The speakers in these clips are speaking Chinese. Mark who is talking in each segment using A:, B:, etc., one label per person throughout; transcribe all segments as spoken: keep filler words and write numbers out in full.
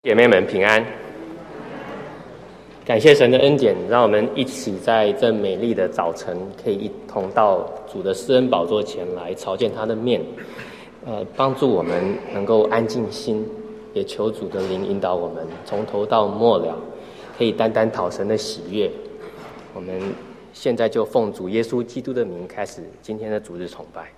A: 姐妹们平安，感谢神的恩典，让我们一起在这美丽的早晨，可以一同到主的施恩宝座前来朝见他的面，呃，帮助我们能够安静心，也求主的灵引导我们，从头到末了，可以单单讨神的喜悦。我们现在就奉主耶稣基督的名开始今天的主日崇拜。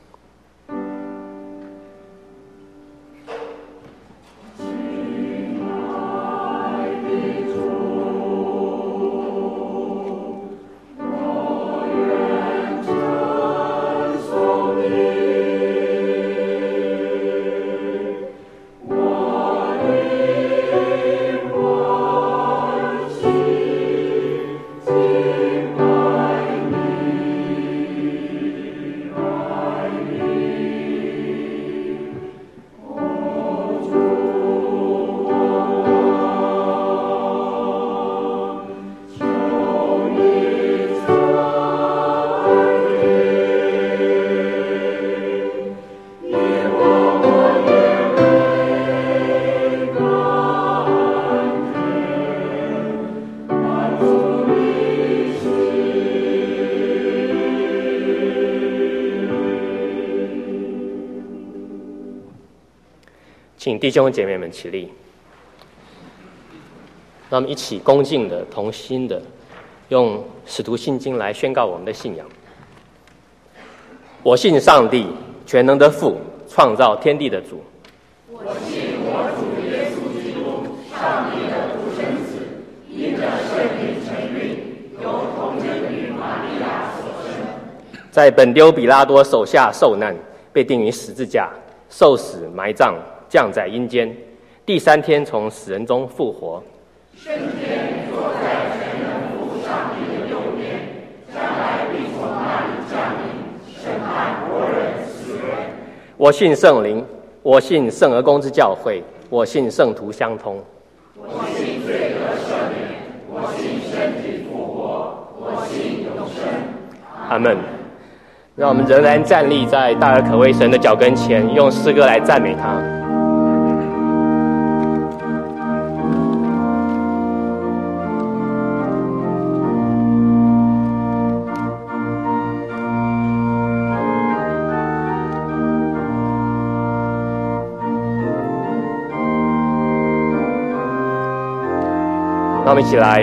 A: 请弟兄姐妹们起立，让我们一起恭敬的、同心的，用使徒信经来宣告我们的信仰。我信上帝，全能的父，创造天地的主。
B: 我信我主耶稣基督，上帝的独生子，因着圣灵承运，由童贞女玛利亚所生，
A: 在本丢比拉多手下受难，被钉于十字架，受死，埋葬，降在阴间，第三天从死人中复活，
B: 升天坐在全能父上帝的右边，将来必从那里降临，审判活人死人。
A: 我信圣灵，我信圣而公之教会，我信圣徒相通，
B: 我信罪得赦免，我信身体复活，我信永生。
A: 阿们。让我们仍然站立在大而可畏神的脚跟前，用诗歌来赞美他。让我们一起来。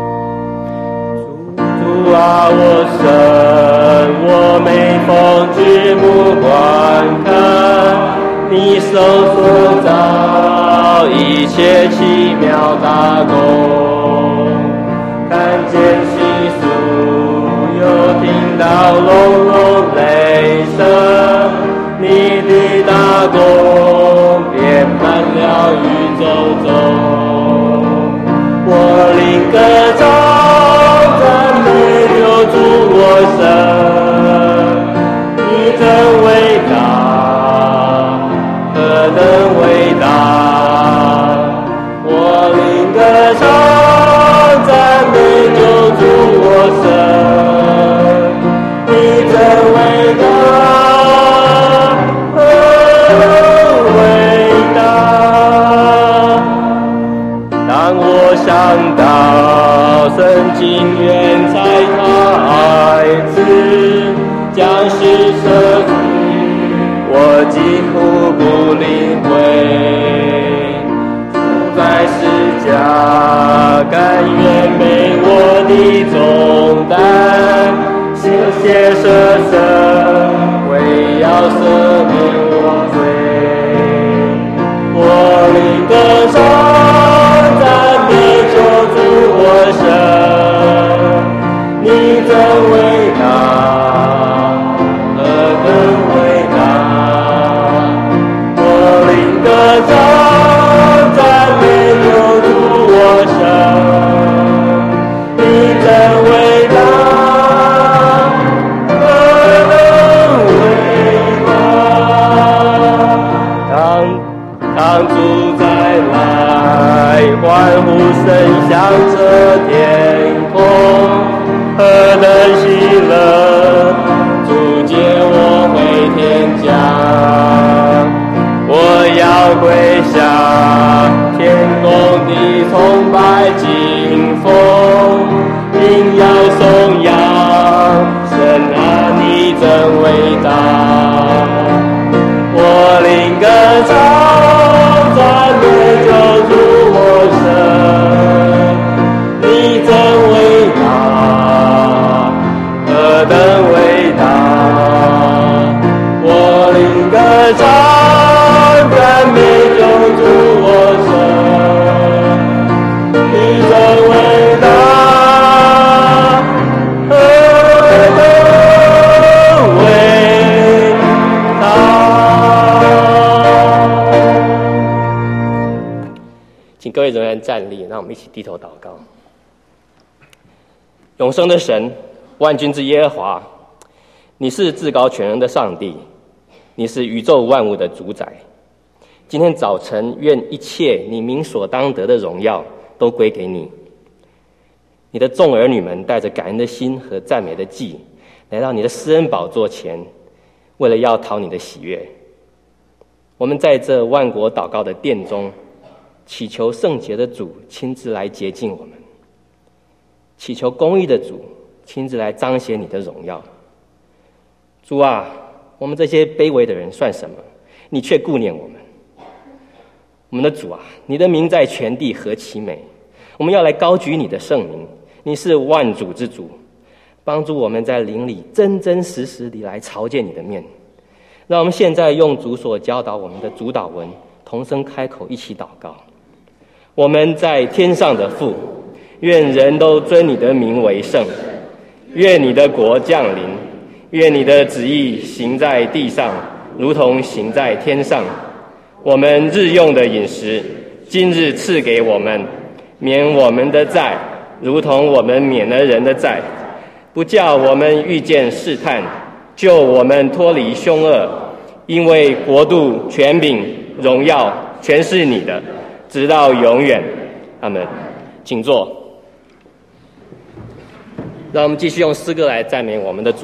A: 主啊，我神，我每逢举目观看，你手所造一切奇妙大工，看见细数，又听到隆隆雷声，你的大功遍满了宇宙中。我灵歌唱，赞美留住我神，你真伟大，何等伟大！我灵歌唱，赞美留住我神，你真伟大，何伟大！当我想到圣经原在他孩子将世舍己，我几乎不领会，主在世家甘愿背我的重担，谢谢舍身，为要赦免我罪。我领歌唱，赞美救主我神，你真伟大，何等伟大！我领歌唱，赞美救主我神，你真伟大，何等伟大！当当主再来，欢呼声响彻天空，何等喜乐！主接我回天家，我要归下天请各位仍然站立，让我们一起低头祷告。永生的神，万军之耶和华，你是至高全能的上帝，你是宇宙万物的主宰。今天早晨，愿一切你名所当得的荣耀都归给你。你的众儿女们带着感恩的心和赞美的祭，来到你的施恩宝座前，为了要讨你的喜悦。我们在这万国祷告的殿中，祈求圣洁的主亲自来洁净我们，祈求公义的主亲自来彰显你的荣耀。主啊，我们这些卑微的人算什么？你却顾念我们。我们的主啊，你的名在全地何其美！我们要来高举你的圣名，你是万主之主，帮助我们在灵里真真实实地来朝见你的面。让我们现在用主所教导我们的主祷文，同声开口一起祷告。我们在天上的父，愿人都尊你的名为圣，愿你的国降临，愿你的旨意行在地上，如同行在天上。我们日用的饮食，今日赐给我们，免我们的债，如同我们免了人的债，不叫我们遇见试探，救我们脱离凶恶。因为国度、权柄、荣耀，全是你的，直到永远。阿们。请坐。让我们继续用诗歌来赞美我们的主。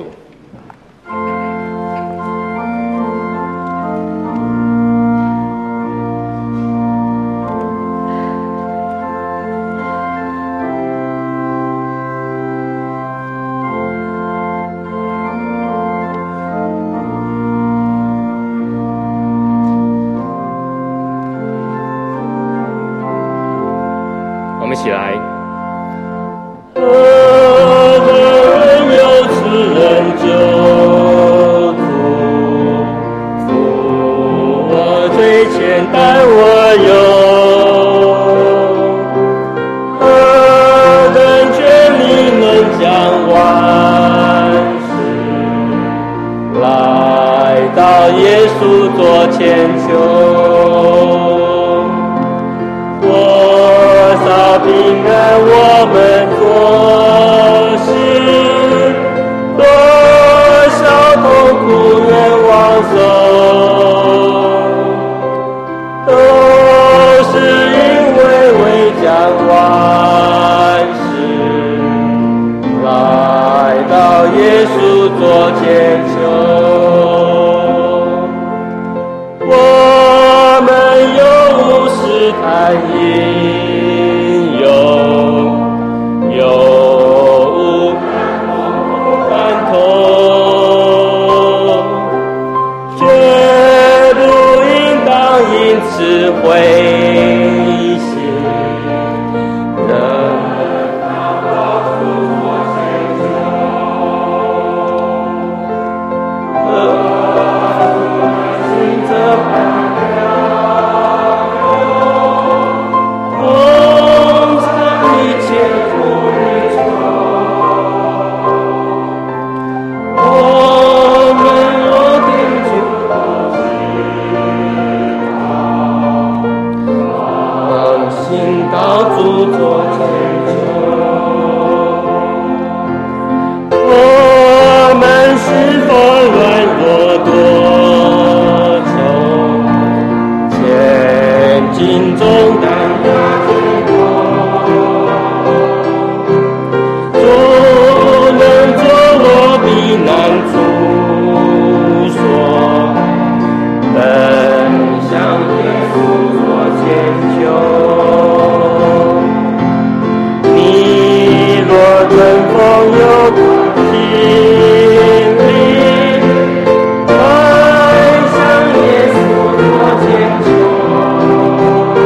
A: 起来，
C: 何人有慈人救主，扶我最前带我游，何人权力能将万事来到耶稣座前求。平安我们作事，多少痛苦愿往受，都是因为未将万事来到耶稣座前求。我们有试探因智慧心的告诉我先求，和心着盼望，同尝一切苦与愁。我们若定住到主座前求，我们是否软弱多愁，前进中担压肩头，主能做我避难处所，奔向耶稣座前求。春风有心里，奔向耶稣座前求，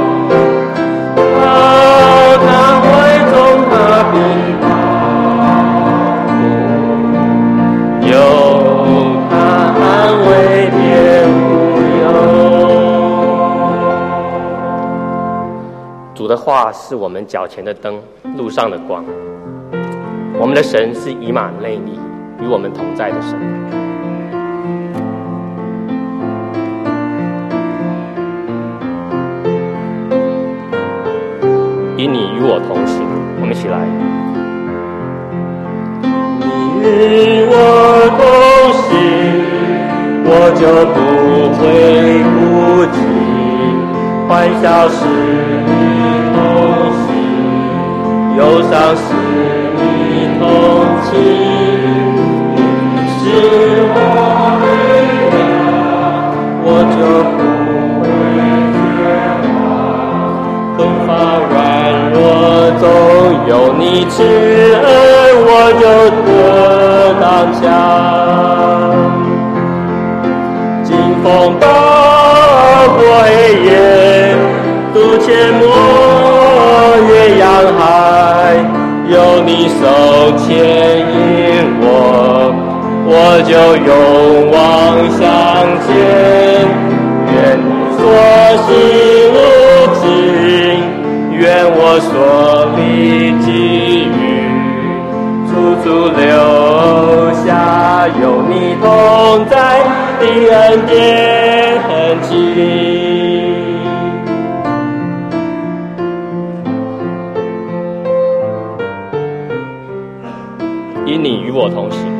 C: 好他怀中他并保护，有他安慰别无
A: 忧。主的话是我们脚前的灯，路上的光。我们的神是以马内利，与我们同在的神。 因你与我同行。我们一起来。
C: 与我同行，我就不会孤寂，欢笑是你同行，忧伤是你同情，你是我力量，我就不会绝望，困乏软弱中有你慈恩，我就得刚强。经风暴过黑夜，渡阡陌越洋海，有你手牵引我，我就勇往向前。愿你所行路径，愿我所历际遇，处处留下有你同在的恩典痕迹。
A: 因你与我同行，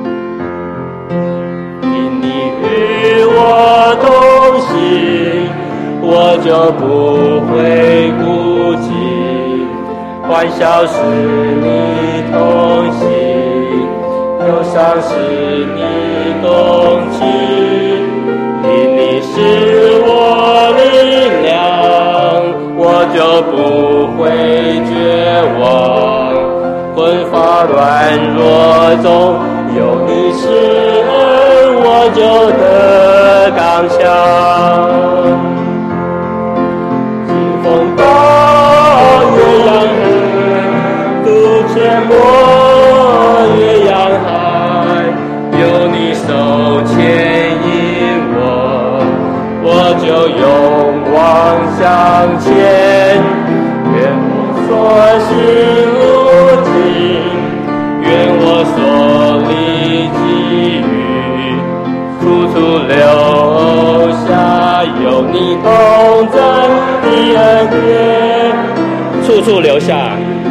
C: 因你与我同行，我就不会孤寂，欢笑是你同行，忧伤是你同情，因你是我力量，我就不会绝望，困乏软弱中有你慈恩，我就得刚强。经风暴越洋海，渡阡陌越洋海，有你手牵引我，我就勇往向前。愿我所行路径，愿我所历际遇，处处留下有你同在的恩典，
A: 处处留下，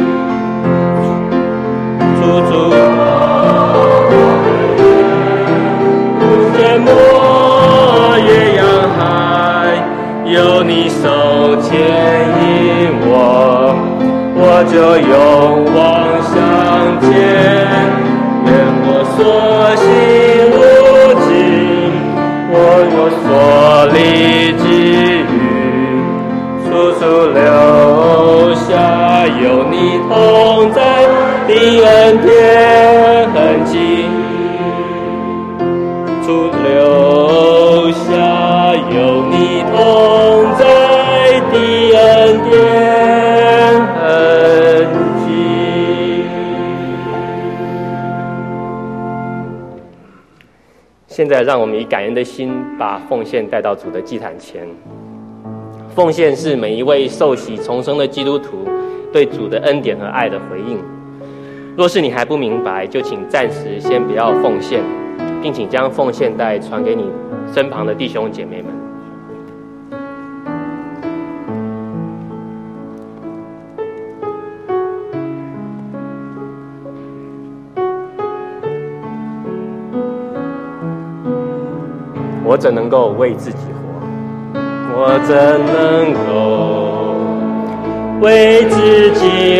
C: 处处阡陌越洋海，有你手牵引我，我就勇往向前。愿我所行路径，我有所历际遇，处处留下有你同在的恩典痕迹，处留下有你同在的恩典痕迹。
A: 现在让我们以感恩的心，把奉献带到主的祭坛前。奉献是每一位受洗重生的基督徒对主的恩典和爱的回应。若是你还不明白，就请暂时先不要奉献，并请将奉献袋传给你身旁的弟兄姐妹们。我怎能够为自己活？
C: 我怎能够为自己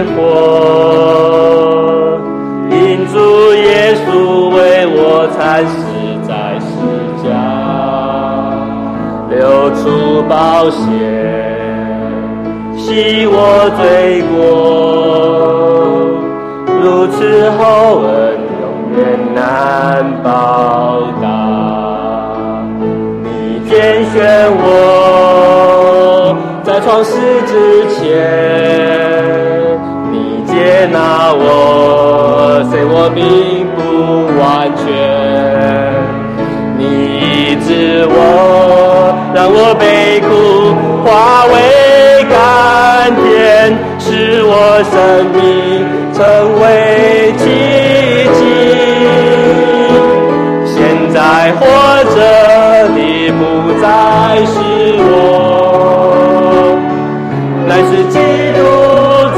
C: 活？因主耶稣为我惨死在十架，流出宝血，洗我罪过，如此厚恩永远难报答。拣选我，在创世之前，你接纳我，虽我并不完全，你医治我，让我悲苦化为甘甜，使我生命成为奇迹。现在活着的不再是我，乃是基督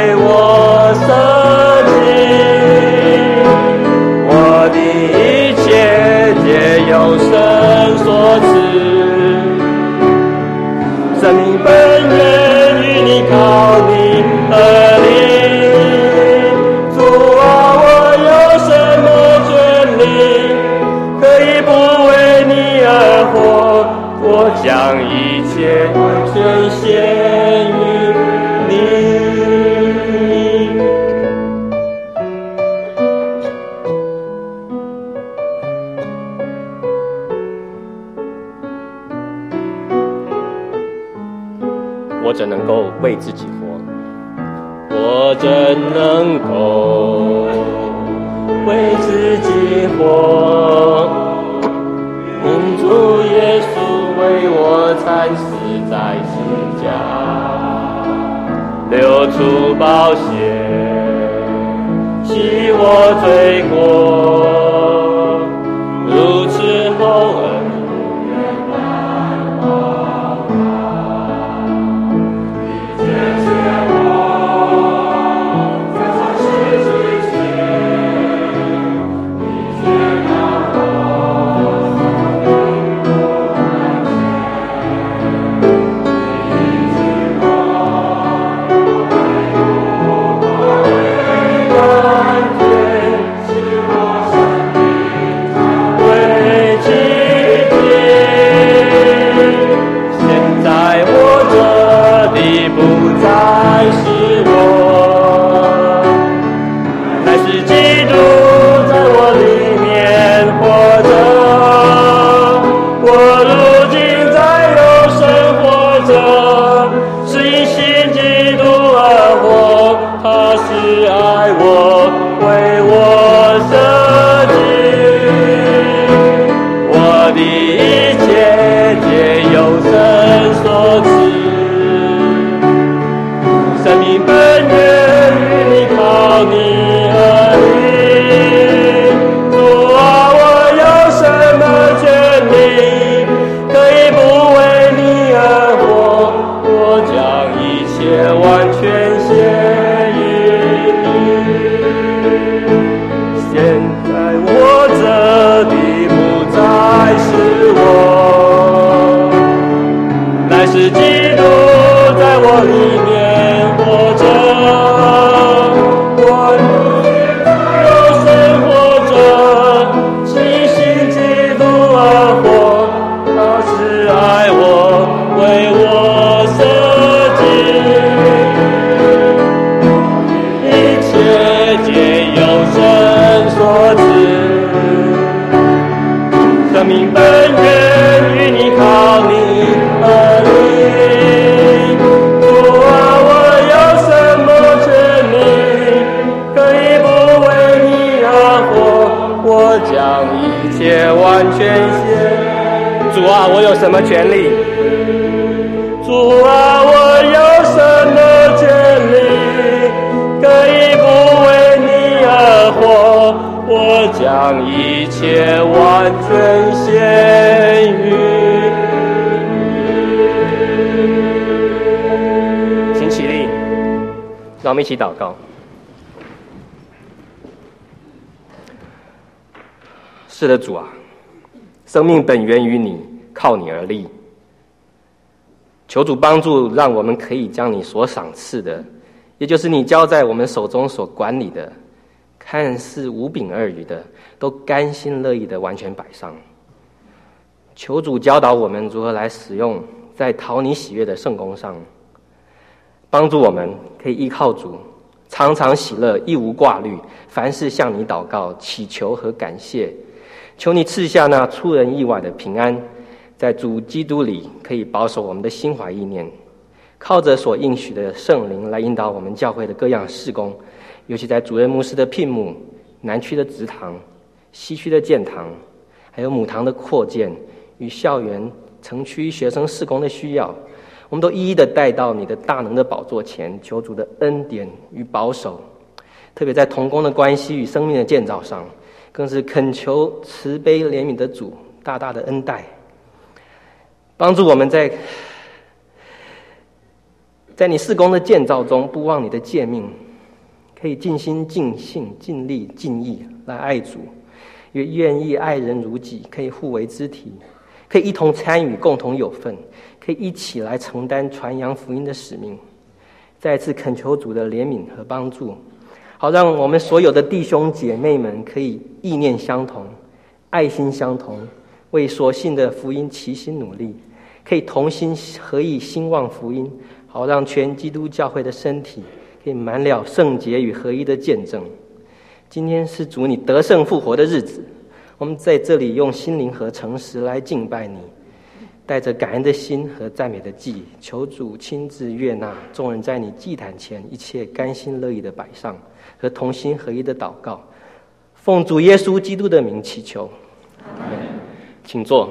C: 为我舍己，我的一切皆由神所赐，生命本源与你靠你而立。主啊，我有什么权利可以不为你而活？我将一切完全献于你。我怎能够为自己活？我怎能够为自己活？因主耶稣为我惨死在十架，流出宝血，洗我罪过，如此厚恩。什么权利？主啊，我有什么权利可以不为你而活？我将一切完全献于你。请起立，让我们一起祷告。是的，主啊，生命本源于你，靠你而立。求主帮助，让我们可以将你所赏赐的，也就是你交在我们手中所管理的，看似无柄二语的，都甘心乐意的完全摆上。求主教导我们如何来使用在讨你喜悦的圣工上，帮助我们可以依靠主，常常喜乐，一无挂虑，凡事向你祷告、祈求和感谢。求你赐下那出人意外的平安，在主基督里可以保守我们的心怀意念，靠着所应许的圣灵来引导我们教会的各样事工，尤其在主任牧师的聘牧、南区的职堂、西区的建堂，还有母堂的扩建与校园城区学生事工的需要，我们都一一的带到你的大能的宝座前，求主的恩典与保守。特别在同工的关系与生命的建造上，更是恳求慈悲怜悯的主大大的恩待，帮助我们在
A: 在你事工的建造中，不忘你的诫命，可以尽心、尽性、尽力、尽意来爱主，也愿意爱人如己，可以互为肢体，可以一同参与，共同有份，可以一起来承担传扬福音的使命。再一次恳求主的怜悯和帮助，好让我们所有的弟兄姐妹们可以意念相同，爱心相同，为所信的福音齐心努力，可以同心合意兴旺福音，好让全基督教会的身体可以满了圣洁与合一的见证。今天是主你得胜复活的日子，我们在这里用心灵和诚实来敬拜你，带着感恩的心和赞美的祭，求主亲自悦纳众人在你祭坛前一切甘心乐意的摆上和同心合一的祷告，奉主耶稣基督的名祈求，阿们。请坐。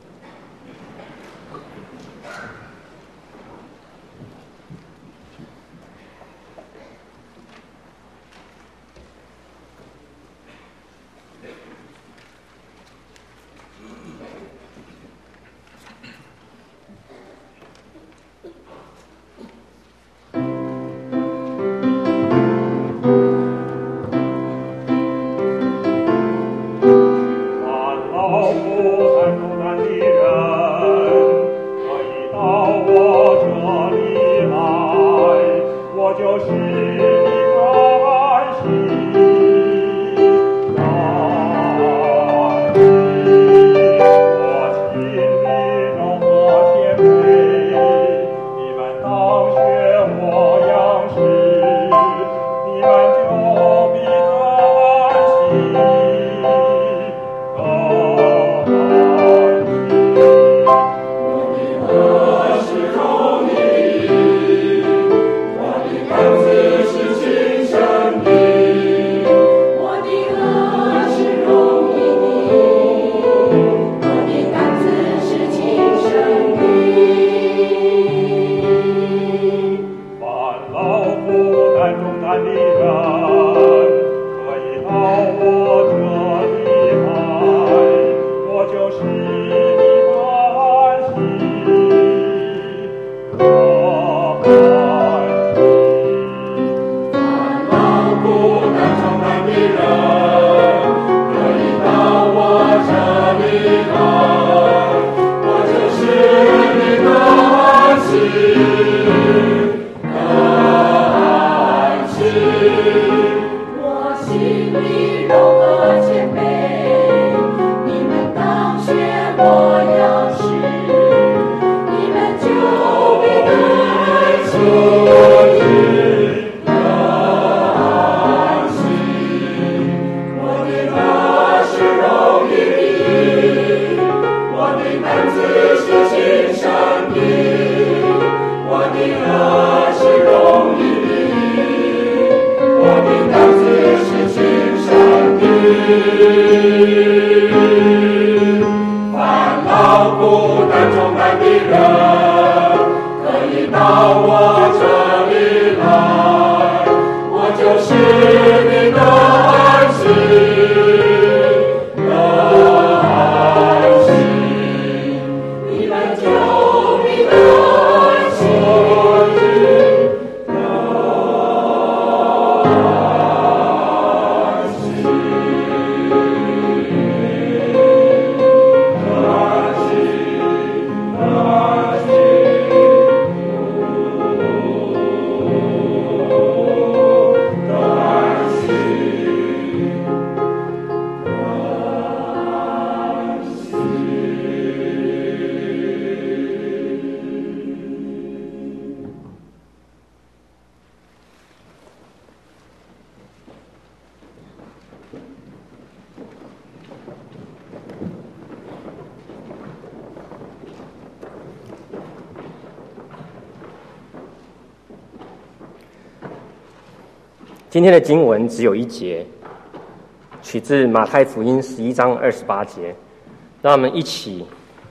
A: 今天的经文只有一节，取自马太福音十一章二十八节，让我们一起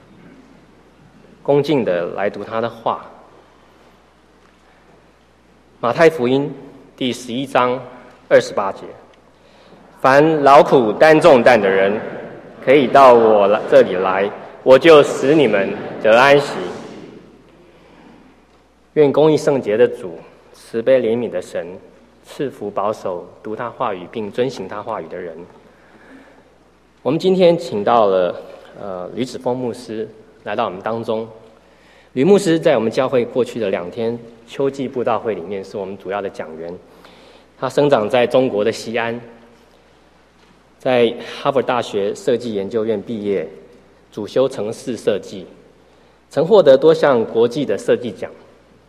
A: 恭敬的来读他的话。马太福音第十一章二十八节：凡劳苦担重担的人，可以到我这里来，我就使你们得安息。 愿公义圣洁的主，慈悲怜悯的神，赐福保守读他话语并遵行他话语的人。我们今天请到了呃吕子峰牧师来到我们当中。吕牧师在我们教会过去的两天秋季布道会里面是我们主要的讲员。他生长在中国的西安，在哈佛大学设计研究院毕业，主修城市设计，曾获得多项国际的设计奖。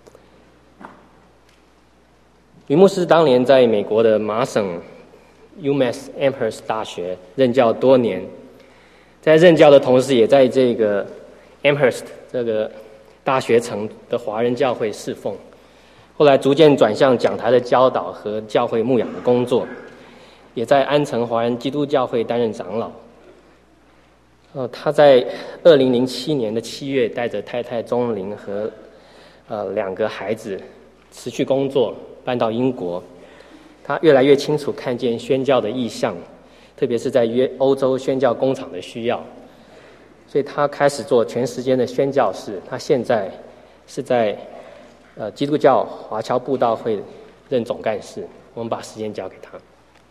A: 吕牧师当年在美国的麻省 UMass Amherst 大学任教多年，在任教的同时，也在这个 Amherst 这个大学城的华人教会侍奉，后来逐渐转向讲台的教导和教会牧养的工作，也在安城华人基督教会担任长老。呃，他在二零零七年的七月，带着太太钟玲和呃两个孩子辞去工作，搬到英国。他越来越清楚看见宣教的意向，特别是在约欧洲宣教工厂的需要，所以他开始做全时间的宣教士。他现在是在呃基督教华侨布道会任总干事。我们把时间交给他。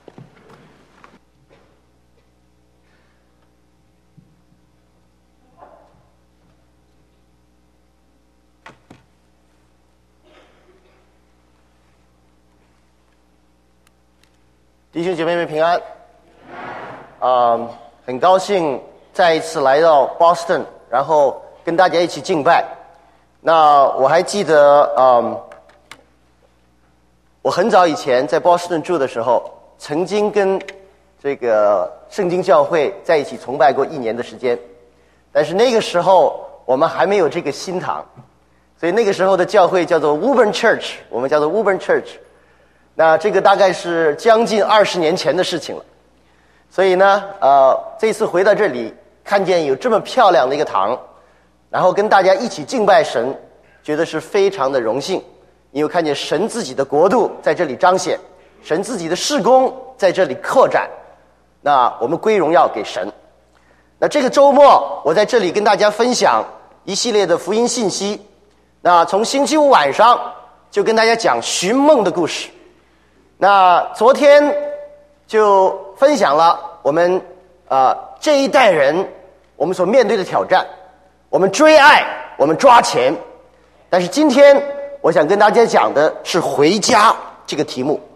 D: 弟兄姐妹们平安。啊、呃，很高兴再一次来到 Boston， 然后跟大家一起敬拜。那我还记得，嗯、呃，我很早以前在 Boston 住的时候，曾经跟这个圣经教会在一起崇拜过一年的时间。但是那个时候我们还没有这个新堂，所以那个时候的教会叫做 Woburn Church， 我们叫做 Woburn Church。那这个大概是将近二十年前的事情了，所以呢，呃，这次回到这里，看见有这么漂亮的一个堂，然后跟大家一起敬拜神，觉得是非常的荣幸，因为看见神自己的国度在这里彰显，神自己的事工在这里扩展，那我们归荣耀给神。那这个周末，我在这里跟大家分享一系列的福音信息。那从星期五晚上就跟大家讲寻梦的故事。那昨天就分享了我们啊、呃、这一代人我们所面对的挑战，我们追爱，我们抓钱。但是今天我想跟大家讲的是回家这个题目。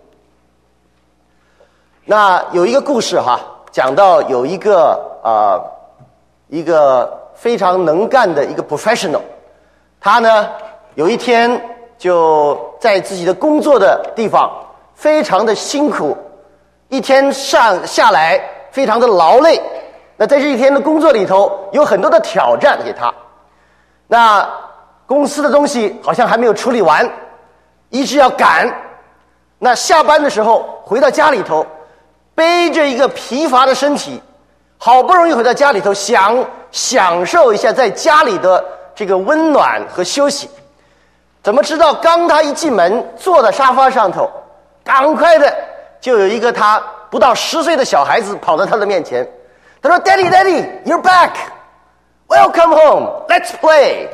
D: 那有一个故事哈，讲到有一个啊、呃、一个非常能干的一个 professional， 他呢有一天就在自己的工作的地方非常的辛苦，一天上下来非常的劳累。那在这一天的工作里头，有很多的挑战给他。那公司的东西好像还没有处理完，一直要赶。那下班的时候回到家里头，背着一个疲乏的身体，好不容易回到家里头，想享受一下在家里的这个温暖和休息。怎么知道刚他一进门，坐在沙发上头，赶快的就有一个他不到十岁的小孩子跑到他的面前，他说 Daddy Daddy You're back Welcome home Let's play。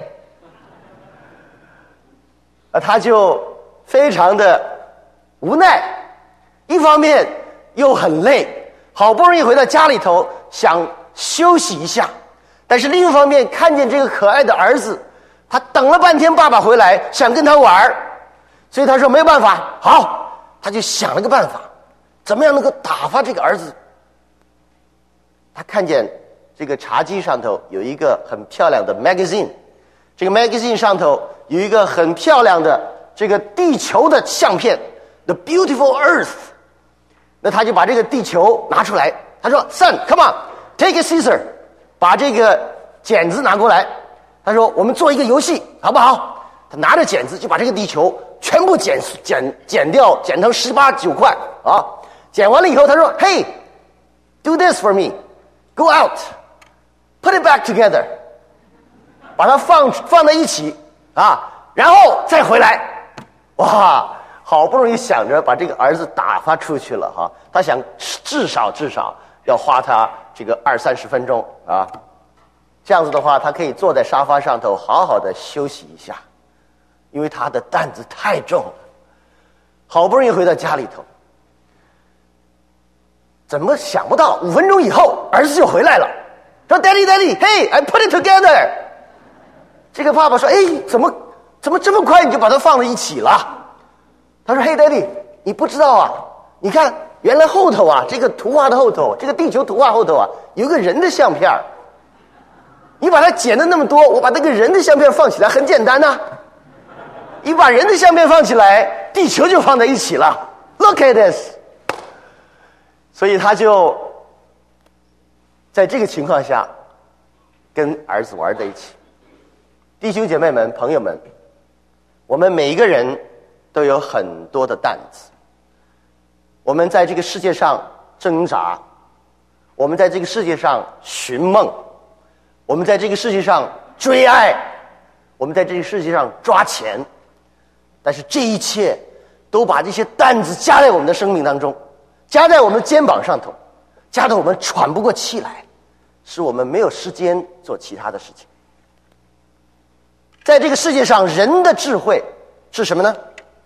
D: 啊，他就非常的无奈，一方面又很累，好不容易回到家里头想休息一下，但是另一方面看见这个可爱的儿子，他等了半天爸爸回来想跟他玩，所以他说没有办法，好，他就想了个办法，怎么样能够打发这个儿子。他看见这个茶几上头有一个很漂亮的 magazine， 这个 magazine 上头有一个很漂亮的这个地球的相片 The Beautiful Earth。 那他就把这个地球拿出来，他说 Son come on take a scissor， 把这个剪子拿过来，他说我们做一个游戏好不好。他拿着剪子就把这个地球全部剪剪剪掉，剪成十八九块啊！剪完了以后，他说 ：“Hey, do this for me. Go out, put it back together。”把它放放在一起啊，然后再回来。哇，好不容易想着把这个儿子打发出去了哈，他想至少至少要花他这个二三十分钟啊，这样子的话，他可以坐在沙发上头好好的休息一下。 因为他的担子太重了。好不容易回到家里头，怎么想不到五分钟以后儿子就回来了，说 Daddy Daddy Hey I put it together。 这个爸爸说，哎，怎么怎么这么快你就把它放在一起了？他说， Hey Daddy 你不知道啊，你看原来后头啊，这个图画的后头，这个地球图画后头啊有一个人的相片，你把它剪的那么多，我把那个人的相片放起来很简单呐、啊，你把人的相片放起来，地球就放在一起了。 Look at this。 所以他就在这个情况下跟儿子玩在一起。弟兄姐妹们，朋友们，我们每一个人都有很多的担子，我们在这个世界上挣扎，我们在这个世界上寻梦，我们在这个世界上追爱，我们在这个世界上抓钱，但是这一切都把这些担子加在我们的生命当中，加在我们的肩膀上头，加得我们喘不过气来，使我们没有时间做其他的事情。在这个世界上，人的智慧是什么呢？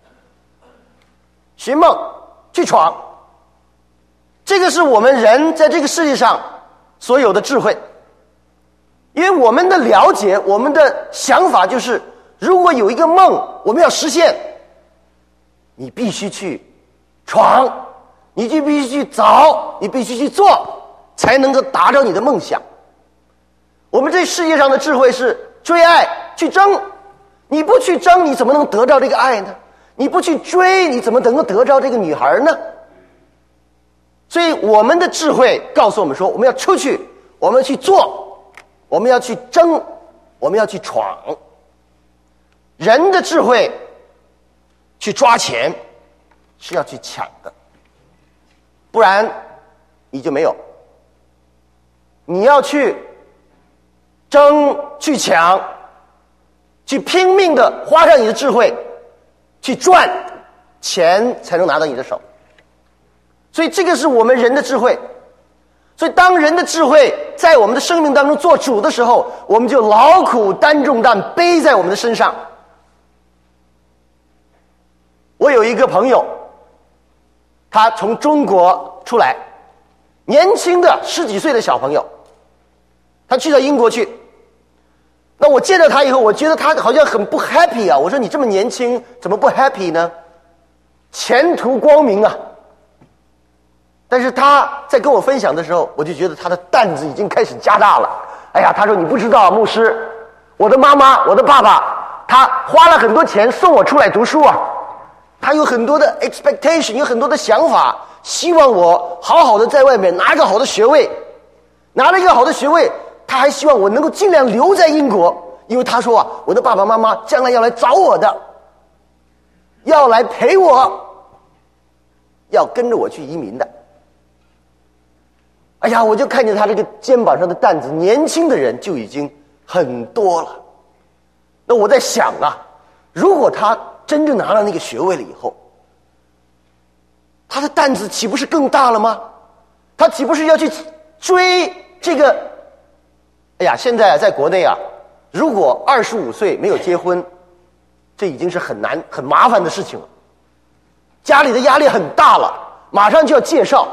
D: 寻梦，去闯。这个是我们人在这个世界上所有的智慧。因为我们的了解，我们的想法就是，如果有一个梦我们要实现，你必须去闯，你就必须去找，你必须去做，才能够达到你的梦想。我们这世界上的智慧是追爱，去争。你不去争，你怎么能得到这个爱呢？你不去追，你怎么能够得到这个女孩呢？所以我们的智慧告诉我们说，我们要出去，我们要去做，我们要去争，我们要去闯。人的智慧去抓钱是要去抢的，不然你就没有。你要去争，去抢，去拼命的花上你的智慧去赚钱，才能拿到你的手。所以这个是我们人的智慧。所以当人的智慧在我们的生命当中做主的时候，我们就劳苦担重担背在我们的身上。我有一个朋友，他从中国出来，年轻的十几岁的小朋友，他去到英国去。那我见到他以后，我觉得他好像很不 happy 啊。我说你这么年轻怎么不 happy 呢？前途光明啊。但是他在跟我分享的时候，我就觉得他的担子已经开始加大了。哎呀，他说你不知道，牧师，我的妈妈我的爸爸他花了很多钱送我出来读书啊，他有很多的 expectation， 有很多的想法，希望我好好的在外面拿一个好的学位。拿了一个好的学位，他还希望我能够尽量留在英国，因为他说啊，我的爸爸妈妈将来要来找我的，要来陪我，要跟着我去移民的。哎呀，我就看见他这个肩膀上的担子，年轻的人就已经很多了。那我在想啊，如果他真正拿了那个学位了以后，他的担子岂不是更大了吗？他岂不是要去追这个？哎呀，现在在国内啊，如果二十五岁没有结婚，这已经是很难很麻烦的事情了。家里的压力很大了，马上就要介绍。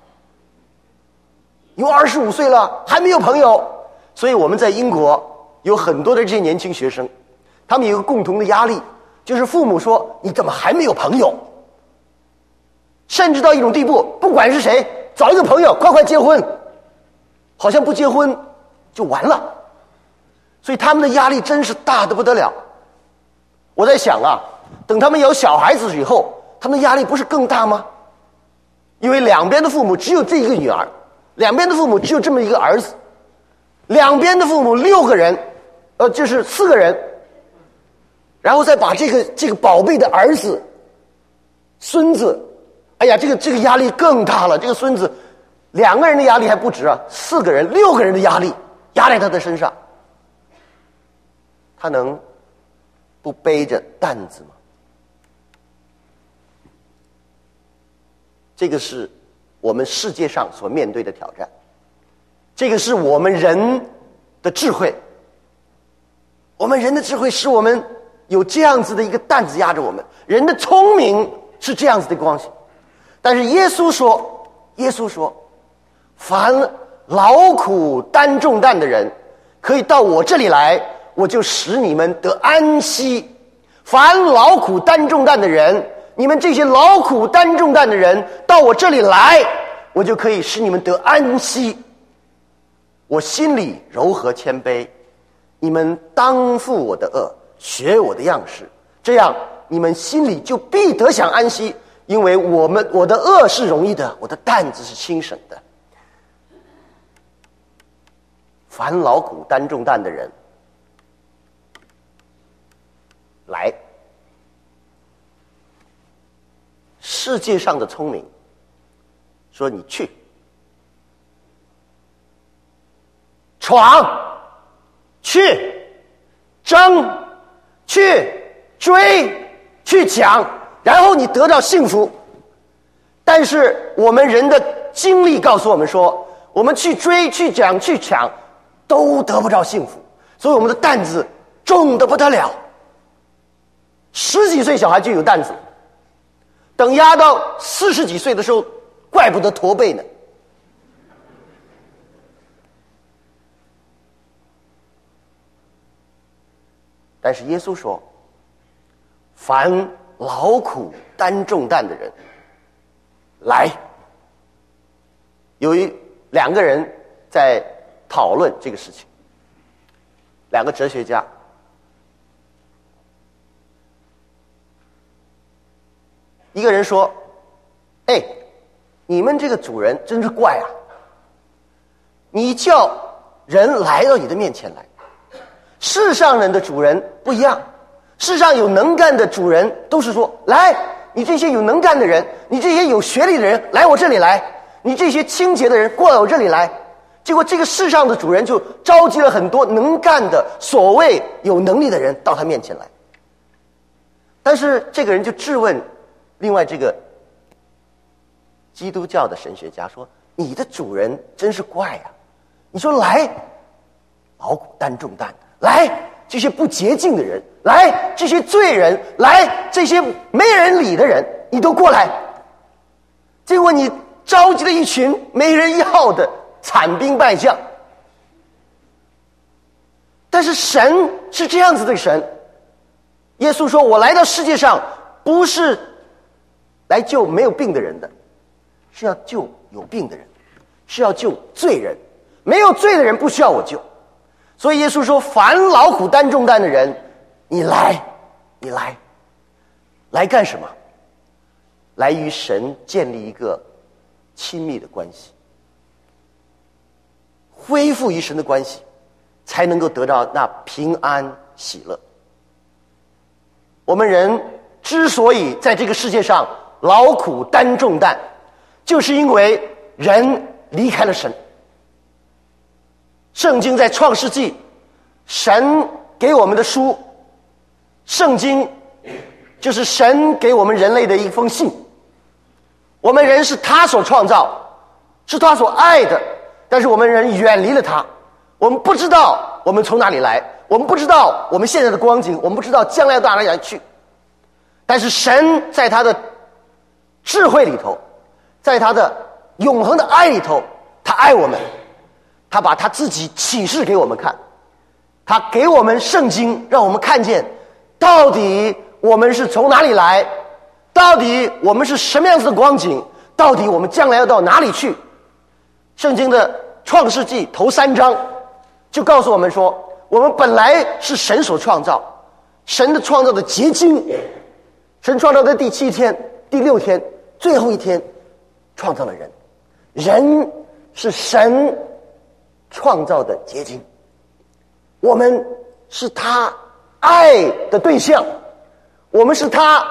D: 有二十五岁了还没有朋友，所以我们在英国有很多的这些年轻学生，他们有一个共同的压力，就是父母说你怎么还没有朋友，甚至到一种地步，不管是谁找一个朋友快快结婚，好像不结婚就完了。所以他们的压力真是大得不得了。我在想啊，等他们有小孩子以后，他们的压力不是更大吗？因为两边的父母只有这一个女儿，两边的父母只有这么一个儿子，两边的父母六个人，呃，就是四个人，然后再把这个这个宝贝的儿子、孙子，哎呀，这个这个压力更大了。这个孙子两个人的压力还不止啊，四个人、六个人的压力压在他的身上，他能不背着担子吗？这个是我们世界上所面对的挑战，这个是我们人的智慧。我们人的智慧使我们有这样子的一个担子压着我们，人的聪明是这样子的关系。但是耶稣说，耶稣说，凡劳苦担重担的人，可以到我这里来，我就使你们得安息。凡劳苦担重担的人，你们这些劳苦担重担的人，到我这里来，我就可以使你们得安息。我心里柔和谦卑，你们当负我的恶，学我的样式，这样你们心里就必得享安息。因为我们我的恶是容易的，我的担子是轻省的。凡劳苦担重担的人，来，世界上的聪明说你去闯，去争，去追，去抢，然后你得到幸福。但是我们人的经历告诉我们说，我们去追去抢去抢都得不到幸福，所以我们的担子重得不得了。十几岁小孩就有担子，等压到四十几岁的时候，怪不得驼背呢。但是耶稣说，凡劳苦担重担的人来。有一两个人在讨论这个事情，两个哲学家，一个人说，哎，你们这个主人真是怪啊，你叫人来到你的面前来，世上人的主人不一样，世上有能干的主人都是说，来，你这些有能干的人，你这些有学历的人来我这里来，你这些清洁的人过来我这里来。结果这个世上的主人就召集了很多能干的所谓有能力的人到他面前来。但是这个人就质问另外这个基督教的神学家说，你的主人真是怪啊，你说来劳苦担重担的，来这些不洁净的人，来这些罪人，来这些没人理的人，你都过来。结果你召集了一群没人要的残兵败将。但是神是这样子的神，耶稣说，我来到世界上不是来救没有病的人的，是要救有病的人，是要救罪人，没有罪的人不需要我救。所以耶稣说，凡劳苦担重担的人，你来，你来，来干什么？来与神建立一个亲密的关系，恢复与神的关系，才能够得到那平安喜乐。我们人之所以在这个世界上劳苦担重担，就是因为人离开了神。圣经在创世纪，神给我们的书，圣经就是神给我们人类的一封信。我们人是他所创造，是他所爱的，但是我们人远离了他，我们不知道我们从哪里来，我们不知道我们现在的光景，我们不知道将来要到哪里去。但是神在他的智慧里头，在他的永恒的爱里头，他爱我们，他把他自己启示给我们看，他给我们圣经，让我们看见到底我们是从哪里来，到底我们是什么样子的光景，到底我们将来要到哪里去。圣经的创世纪头三章就告诉我们说，我们本来是神所创造，神的创造的结晶。神创造的第七天、第六天、最后一天创造了人，人是神创造的结晶，我们是他爱的对象，我们是他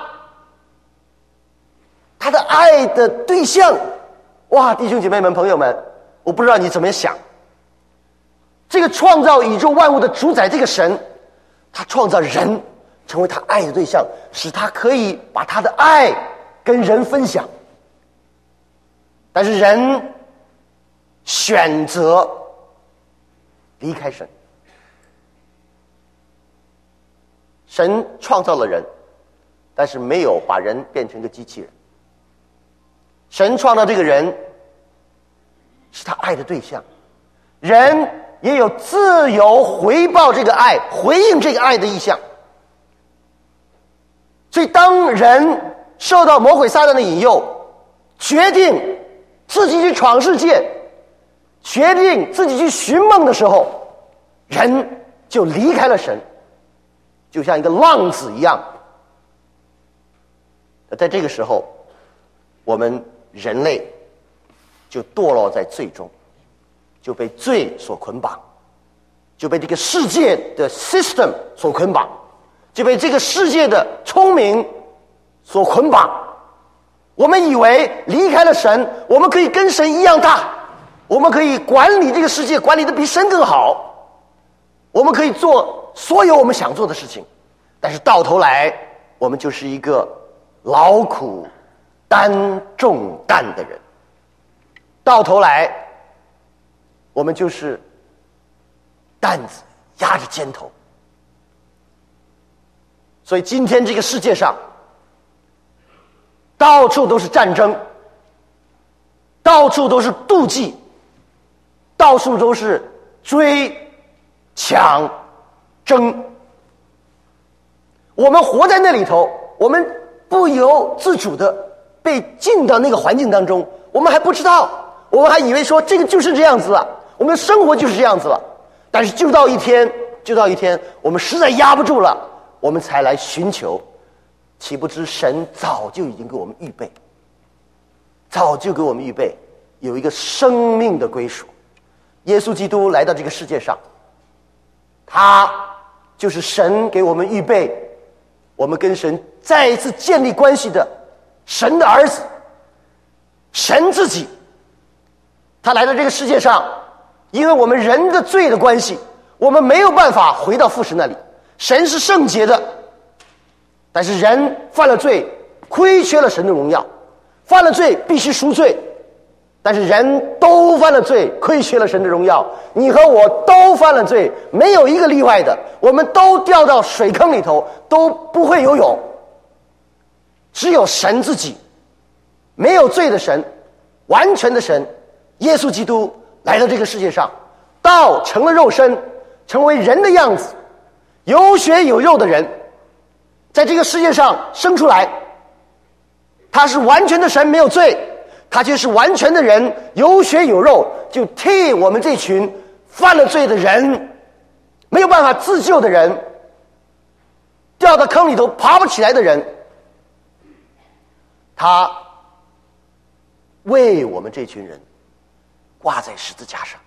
D: 他的爱的对象。哇，弟兄姐妹们朋友们，我不知道你怎么想，这个创造宇宙万物的主宰这个神，他创造人成为他爱的对象，使他可以把他的爱跟人分享。但是人选择离开神， 神创造了人，但是没有把人变成一个机器人。神创造这个人是他爱的对象，人也有自由回报这个爱、回应这个爱的意向。所以当人受到魔鬼撒旦的引诱，决定自己去闯世界，决定自己去寻梦的时候，人就离开了神，就像一个浪子一样。在这个时候，我们人类就堕落在罪中，就被罪所捆绑，就被这个世界的 system 所捆绑，就被这个世界的聪明所捆绑。我们以为离开了神，我们可以跟神一样大，我们可以管理这个世界，管理的比神更好，我们可以做所有我们想做的事情。但是到头来，我们就是一个劳苦担重担的人，到头来我们就是担子压着肩头。所以今天这个世界上到处都是战争，到处都是妒忌，到处都是追抢争。我们活在那里头，我们不由自主的被进到那个环境当中，我们还不知道，我们还以为说这个就是这样子了，我们的生活就是这样子了。但是就到一天就到一天我们实在压不住了，我们才来寻求，岂不知神早就已经给我们预备，早就给我们预备有一个生命的归属。耶稣基督来到这个世界上，他就是神给我们预备我们跟神再一次建立关系的神的儿子，神自己。他来到这个世界上，因为我们人的罪的关系，我们没有办法回到父神那里。神是圣洁的，但是人犯了罪，亏缺了神的荣耀，犯了罪必须赎罪，但是人都犯了罪，亏缺了神的荣耀。你和我都犯了罪，没有一个例外的，我们都掉到水坑里头，都不会游泳。只有神自己，没有罪的神，完全的神，耶稣基督来到这个世界上，道成了肉身，成为人的样子，有血有肉的人，在这个世界上生出来。他是完全的神，没有罪，他就是完全的人，有血有肉，就替我们这群犯了罪的人，没有办法自救的人，掉到坑里头爬不起来的人，他为我们这群人挂在十字架上。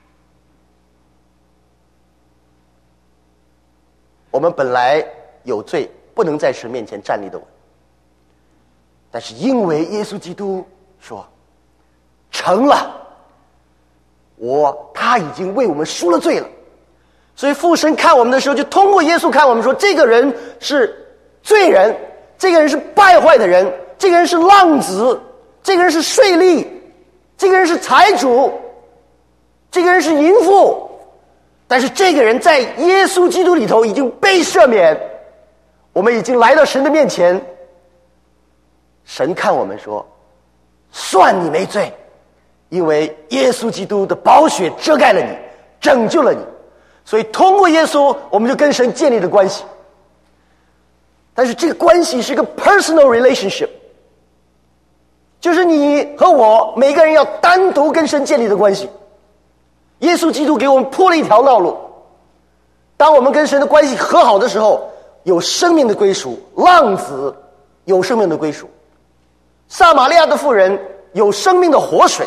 D: 我们本来有罪，不能在神面前站立得稳，但是因为耶稣基督说成了，我他已经为我们赎了罪了，所以父神看我们的时候，就通过耶稣看我们，说这个人是罪人，这个人是败坏的人，这个人是浪子，这个人是税吏，这个人是财主，这个人是淫妇。但是这个人在耶稣基督里头已经被赦免，我们已经来到神的面前。神看我们说，算你没罪，因为耶稣基督的宝血遮盖了你，拯救了你。所以通过耶稣，我们就跟神建立了关系。但是这个关系是一个 personal relationship， 就是你和我每个人要单独跟神建立的关系。耶稣基督给我们铺了一条道路，当我们跟神的关系和好的时候，有生命的归属，浪子有生命的归属，撒玛利亚的妇人有生命的活水，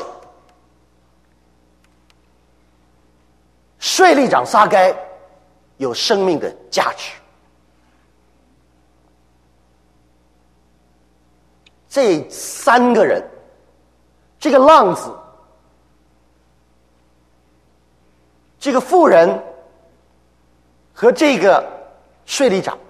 D: 税吏长撒该有生命的价值。这三个人，这个浪子，这个妇人和这个税吏长，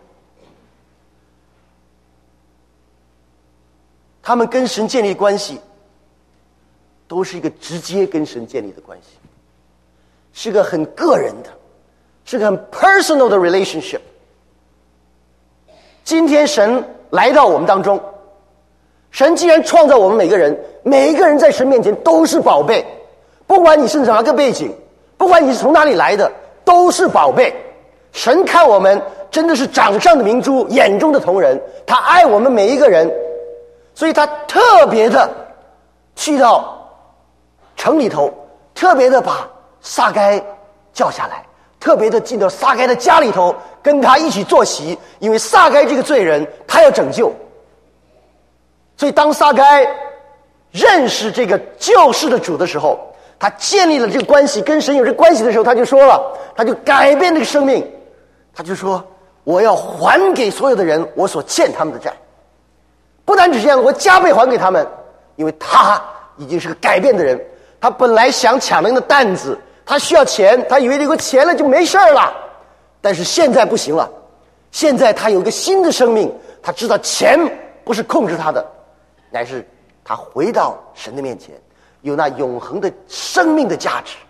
D: 他们跟神建立关系都是一个直接跟神建立的关系，是个很个人的，是个很 personal 的 relationship。 今天神来到我们当中，神既然创造我们每个人，每一个人在神面前都是宝贝，不管你是哪个背景，不管你是从哪里来的，都是宝贝。神看我们真的是掌上的明珠，眼中的瞳人，他爱我们每一个人，所以他特别的去到城里头，特别的把撒该叫下来，特别的进到撒该的家里头，跟他一起坐席，因为撒该这个罪人他要拯救。所以当撒该认识这个救世的主的时候，他建立了这个关系，跟神有这个关系的时候，他就说了，他就改变这个生命，他就说我要还给所有的人我所欠他们的债，不单只这样，我加倍还给他们，因为他已经是个改变的人。他本来想抢那个担子，他需要钱，他以为有个钱了就没事了，但是现在不行了，现在他有一个新的生命，他知道钱不是控制他的，乃是他回到神的面前，有那永恒的生命的价值。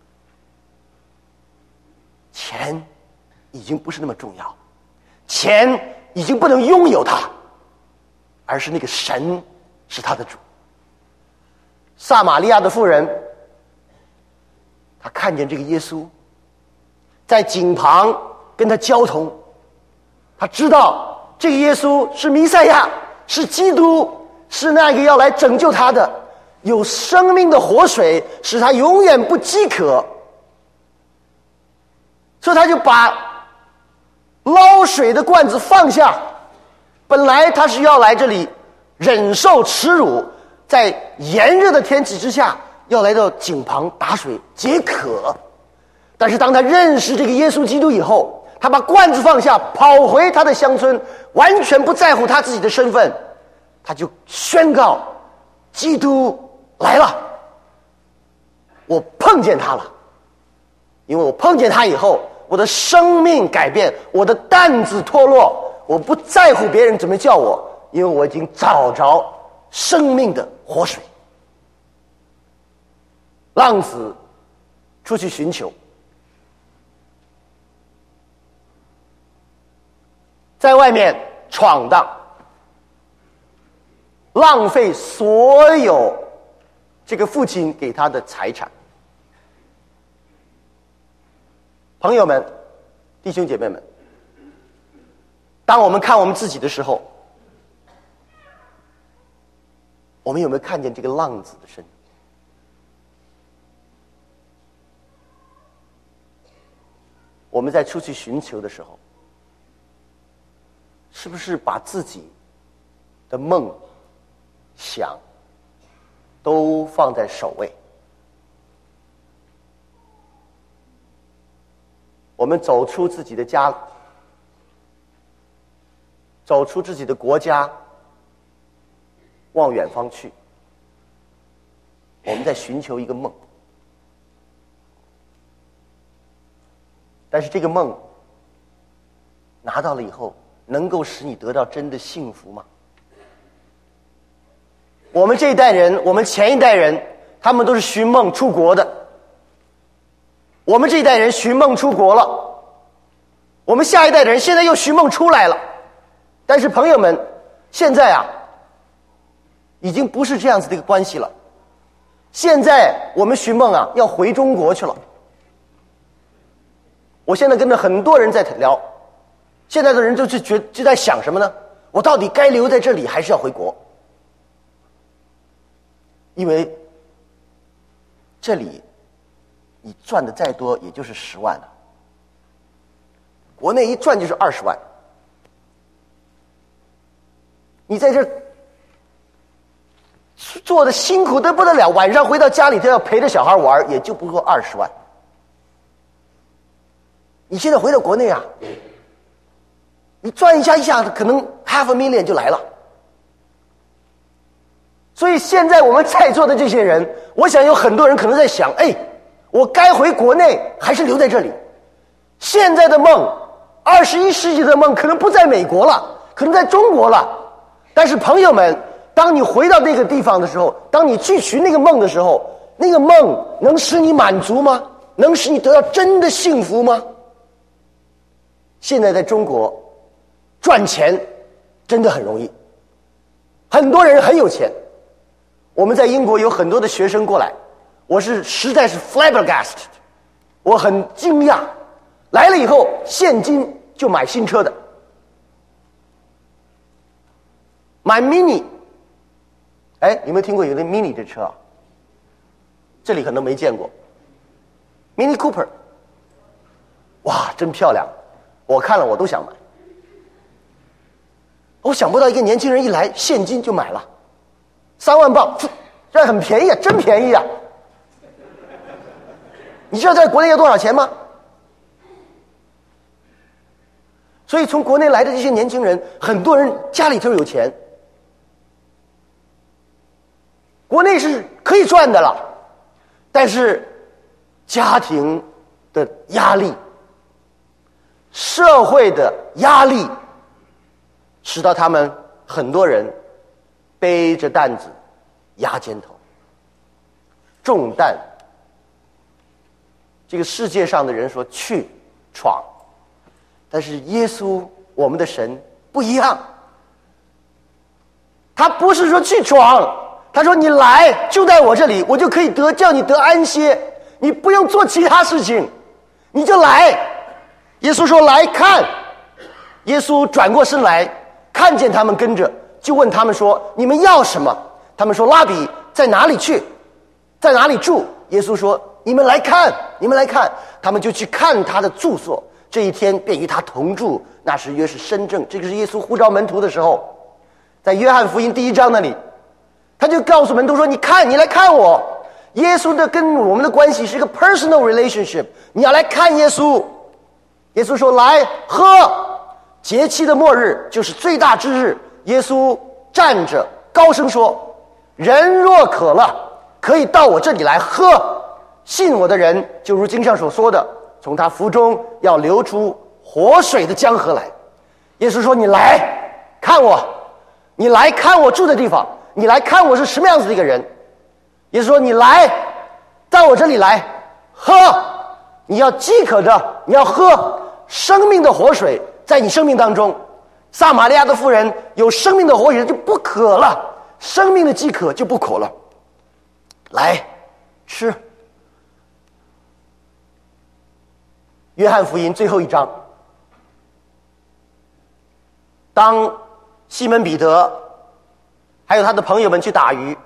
D: 钱已经不是那么重要，钱已经不能拥有它，而是那个神是他的主。撒玛利亚的妇人，她看见这个耶稣在井旁跟他交通，她知道这个耶稣是弥赛亚，是基督，是那个要来拯救他的，有生命的活水，使他永远不饥渴。所以他就把捞水的罐子放下，本来他是要来这里忍受耻辱，在炎热的天气之下要来到井旁打水解渴，但是当他认识这个耶稣基督以后，他把罐子放下，跑回他的乡村，完全不在乎他自己的身份，他就宣告基督来了，我碰见他了，因为我碰见他以后，我的生命改变，我的担子脱落，我不在乎别人怎么叫我，因为我已经找着生命的活水。浪子出去寻求，在外面闯荡，浪费所有这个父亲给他的财产。朋友们，弟兄姐妹们，当我们看我们自己的时候，我们有没有看见这个浪子的身？我们在出去寻求的时候，是不是把自己的梦想都放在首位？我们走出自己的家，走出自己的国家，往远方去，我们在寻求一个梦，但是这个梦拿到了以后，能够使你得到真的幸福吗？我们这一代人，我们前一代人，他们都是寻梦出国的，我们这一代人寻梦出国了，我们下一代的人现在又寻梦出来了。但是朋友们，现在啊已经不是这样子的一个关系了，现在我们寻梦啊要回中国去了。我现在跟着很多人在聊，现在的人就就觉就在想什么呢？我到底该留在这里还是要回国？因为这里你赚的再多也就是十万了，国内一赚就是二十万，你在这做的辛苦得不得了，晚上回到家里头要陪着小孩玩，也就不够二十万。你现在回到国内啊，你赚一下一下子可能 half a million 就来了。所以现在我们在座的这些人，我想有很多人可能在想，哎，我该回国内还是留在这里？现在的梦，二十一世纪的梦可能不在美国了，可能在中国了。但是朋友们，当你回到那个地方的时候，当你去寻那个梦的时候，那个梦能使你满足吗？能使你得到真的幸福吗？现在在中国， 赚钱真的很容易，很多人很有钱。我们在英国有很多的学生过来，我是实在是 flabbergasted， 我很惊讶，来了以后现金就买新车的，买 mini。 哎，有没有听过有那 mini 的车啊？这里可能没见过 mini Cooper， 哇，真漂亮，我看了我都想买。我想不到一个年轻人一来现金就买了三万镑，这很便宜啊，真便宜啊！你知道在国内要多少钱吗？所以从国内来的这些年轻人，很多人家里头有钱，国内是可以赚的了，但是家庭的压力、社会的压力，使到他们很多人背着担子压肩头，重担。这个世界上的人说去闯，但是耶稣我们的神不一样，他不是说去闯，他说你来就在我这里，我就可以得叫你得安歇，你不用做其他事情，你就来。耶稣说来看，耶稣转过身来看见他们跟着，就问他们说你们要什么？他们说拉比在哪里去，在哪里住？耶稣说你们来看，你们来看。他们就去看他的住所，这一天便与他同住，那时约是申正。这个是耶稣呼召门徒的时候，在约翰福音第一章那里，他就告诉门徒说你看，你来看我。耶稣的跟我们的关系是一个 personal relationship， 你要来看耶稣。耶稣说来喝，节期的末日就是最大之日，耶稣站着高声说人若渴了，可以到我这里来喝，信我的人就如经上所说的，从他腹中要流出活水的江河来。耶稣说你来看我，你来看我住的地方，你来看我是什么样子的一个人。耶稣说你来到我这里来喝，你要饥渴的，你要喝生命的活水，在你生命当中。撒玛利亚的妇人有生命的活水就不渴了，生命的饥渴就不渴了。来吃。约翰福音最后一章，当西门彼得还有他的朋友们去打鱼，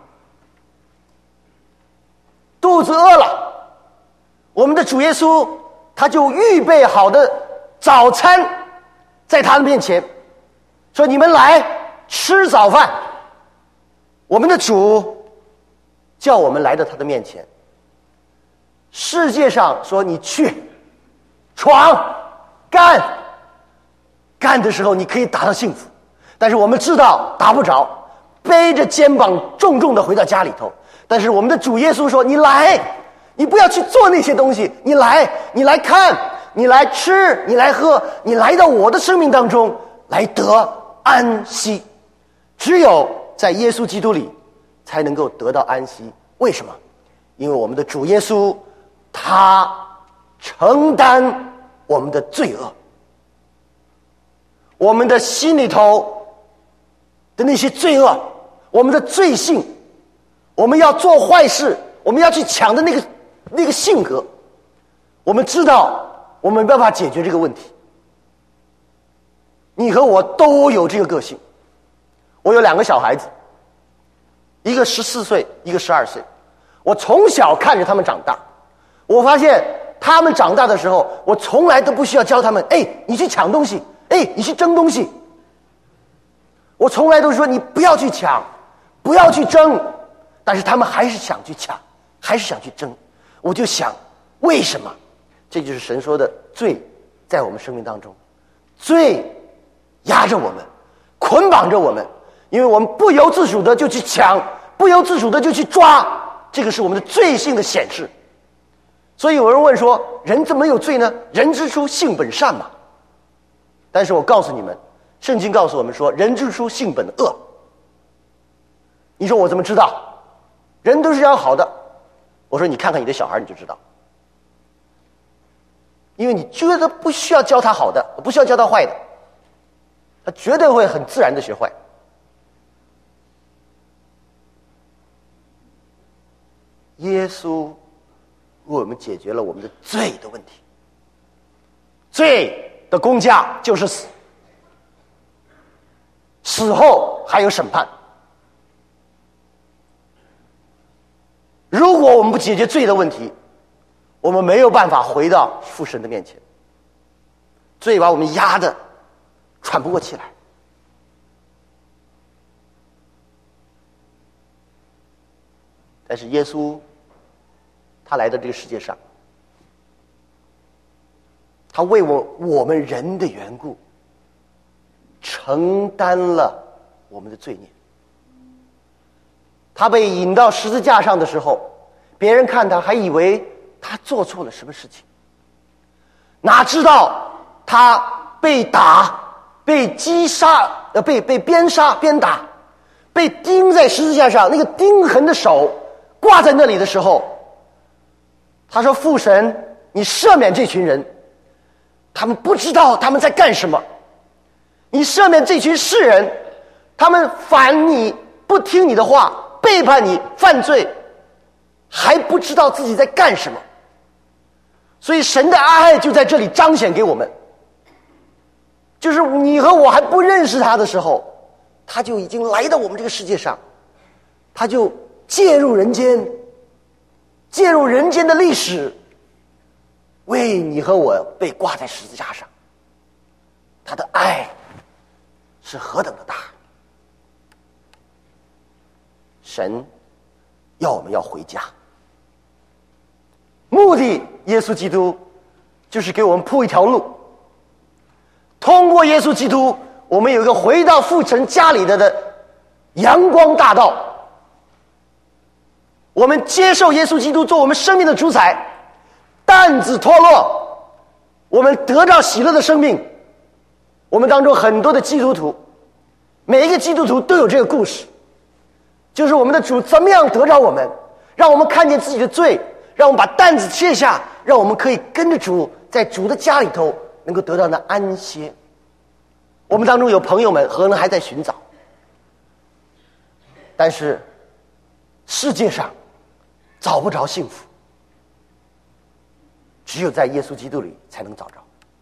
D: 肚子饿了，我们的主耶稣他就预备好的早餐在他的面前，说你们来吃早饭。我们的主叫我们来到他的面前。世界上说你去闯干干的时候你可以达到幸福，但是我们知道达不着，背着肩膀重重的回到家里头。但是我们的主耶稣说你来，你不要去做那些东西，你来，你来看，你来吃，你来喝，你来到我的生命当中来得安息。只有在耶稣基督里才能够得到安息。为什么？因为我们的主耶稣他承担我们的罪恶，我们的心里头的那些罪恶，我们的罪性，我们要做坏事，我们要去抢的那个那个性格，我们知道我们没办法解决这个问题。你和我都有这个个性。我有两个小孩子，一个十四岁，一个十二岁。我从小看着他们长大，我发现他们长大的时候，我从来都不需要教他们，哎，你去抢东西，哎，你去争东西。我从来都说你不要去抢，不要去争，但是他们还是想去抢，还是想去争。我就想，为什么？这就是神说的罪在我们生命当中，罪压着我们，捆绑着我们，因为我们不由自主的就去抢，不由自主的就去抓，这个是我们的罪性的显示。所以有人问说，人怎么有罪呢？人之初性本善嘛。但是我告诉你们，圣经告诉我们说，人之初性本恶。你说我怎么知道？人都是要好的。我说你看看你的小孩你就知道。因为你觉得不需要教他好的，不需要教他坏的， 他绝对会很自然的学坏。耶稣为我们解决了我们的罪的问题，罪的工价就是死，死后还有审判。如果我们不解决罪的问题，我们没有办法回到父神的面前，罪把我们压得喘不过气来。但是耶稣他来到这个世界上，他为我我们人的缘故承担了我们的罪孽。他被引到十字架上的时候，别人看他还以为他做错了什么事情，哪知道他被打、被击杀、呃，被被鞭杀、鞭打，被钉在十字架上，那个钉痕的手挂在那里的时候，他说：“父神，你赦免这群人，他们不知道他们在干什么。你赦免这群世人，他们反你，不听你的话，背叛你，犯罪，还不知道自己在干什么。所以神的爱就在这里彰显给我们，就是你和我还不认识他的时候，他就已经来到我们这个世界上，他就介入人间，介入人间的历史，为你和我被挂在十字架上。他的爱是何等的大！神要我们要回家，目的耶稣基督就是给我们铺一条路，通过耶稣基督，我们有一个回到父神家里的的阳光大道。我们接受耶稣基督做我们生命的主宰，担子脱落，我们得到喜乐的生命。我们当中很多的基督徒，每一个基督徒都有这个故事，就是我们的主怎么样得着我们，让我们看见自己的罪，让我们把担子卸下，让我们可以跟着主在主的家里头能够得到那安歇。我们当中有朋友们可能还在寻找，但是世界上找不着幸福，只有在耶稣基督里才能找着。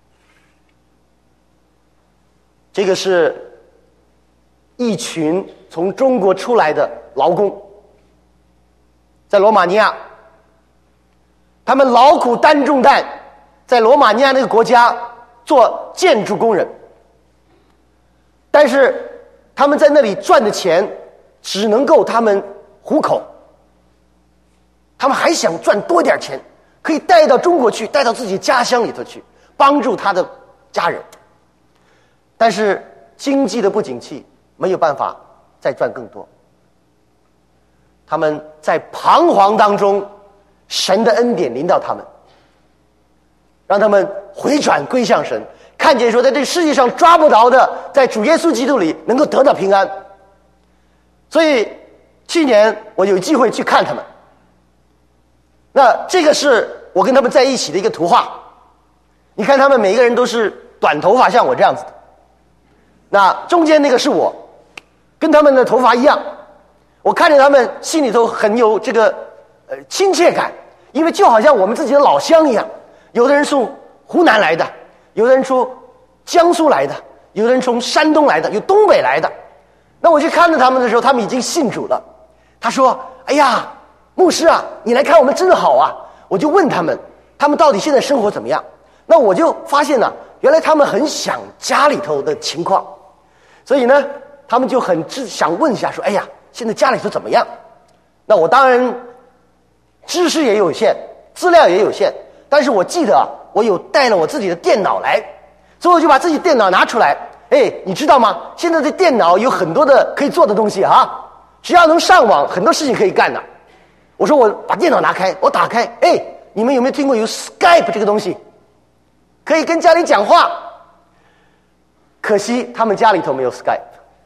D: 这个是一群从中国出来的劳工，在罗马尼亚，他们劳苦担重担，在罗马尼亚那个国家做建筑工人，但是他们在那里赚的钱只能够他们糊口，他们还想赚多点钱，可以带到中国去，带到自己家乡里头去，帮助他的家人。但是经济的不景气，没有办法再赚更多。他们在彷徨当中，神的恩典临到他们，让他们回转归向神，看见说在这个世界上抓不着的，在主耶稣基督里能够得到平安。所以去年我有机会去看他们，那这个是我跟他们在一起的一个图画。你看他们每一个人都是短头发，像我这样子的，那中间那个是我，跟他们的头发一样。我看着他们心里头很有这个呃亲切感，因为就好像我们自己的老乡一样。有的人从湖南来的，有的人从江苏来的，有的人从山东来的，有东北来的。那我去看着他们的时候，他们已经信主了。他说：“哎呀，牧师啊，你来看我们真好啊！”我就问他们，他们到底现在生活怎么样？那我就发现呢、啊，原来他们很想家里头的情况，所以呢，他们就很想问一下说：“哎呀，现在家里头怎么样？”那我当然知识也有限，资料也有限，但是我记得啊，我有带了我自己的电脑来，所以我就把自己电脑拿出来。哎，你知道吗？现在的电脑有很多的可以做的东西啊，只要能上网，很多事情可以干的。我说我把电脑拿开，我打开，哎，你们有没有听过有 Skype 这个东西？可以跟家里讲话。可惜他们家里头没有 Skype。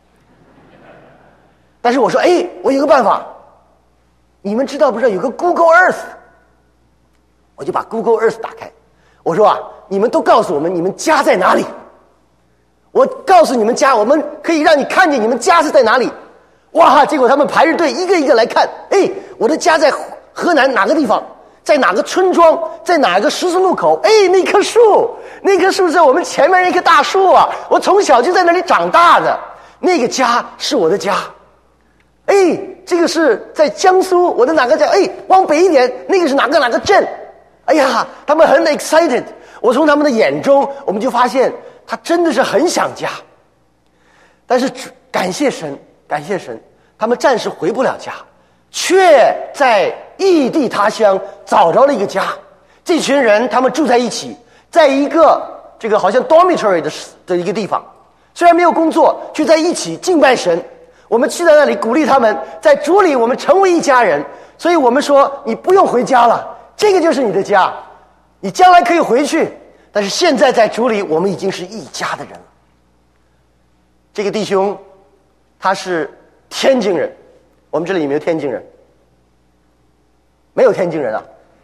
D: 但是我说，哎，我有个办法，你们知道不知道有个 Google Earth？ 我就把 Google Earth 打开，我说啊，你们都告诉我们你们家在哪里， 我告诉你们家，我们可以让你看见你们家是在哪里。哇，结果他们排着队一个一个来看，哎，我的家在河南哪个地方，在哪个村庄，在哪个十字路口，哎，那棵树，那棵树在我们前面那棵大树啊，我从小就在那里长大的，那个家是我的家。哎，这个是在江苏，我的哪个家？哎，往北一点，那个是哪个哪个镇？哎呀，他们很 excited。我从他们的眼中，我们就发现他真的是很想家。但是感谢神，感谢神，他们暂时回不了家，却在异地他乡找着了一个家。这群人他们住在一起，在一个这个好像 dormitory 的的一个地方，虽然没有工作，却在一起敬拜神。我们去在那里鼓励他们，在主里我们成为一家人。所以我们说，你不用回家了，这个就是你的家，你将来可以回去，但是现在在主里我们已经是一家的人了。这个弟兄他是天津人，我们这里有没有天津人？没有天津人啊。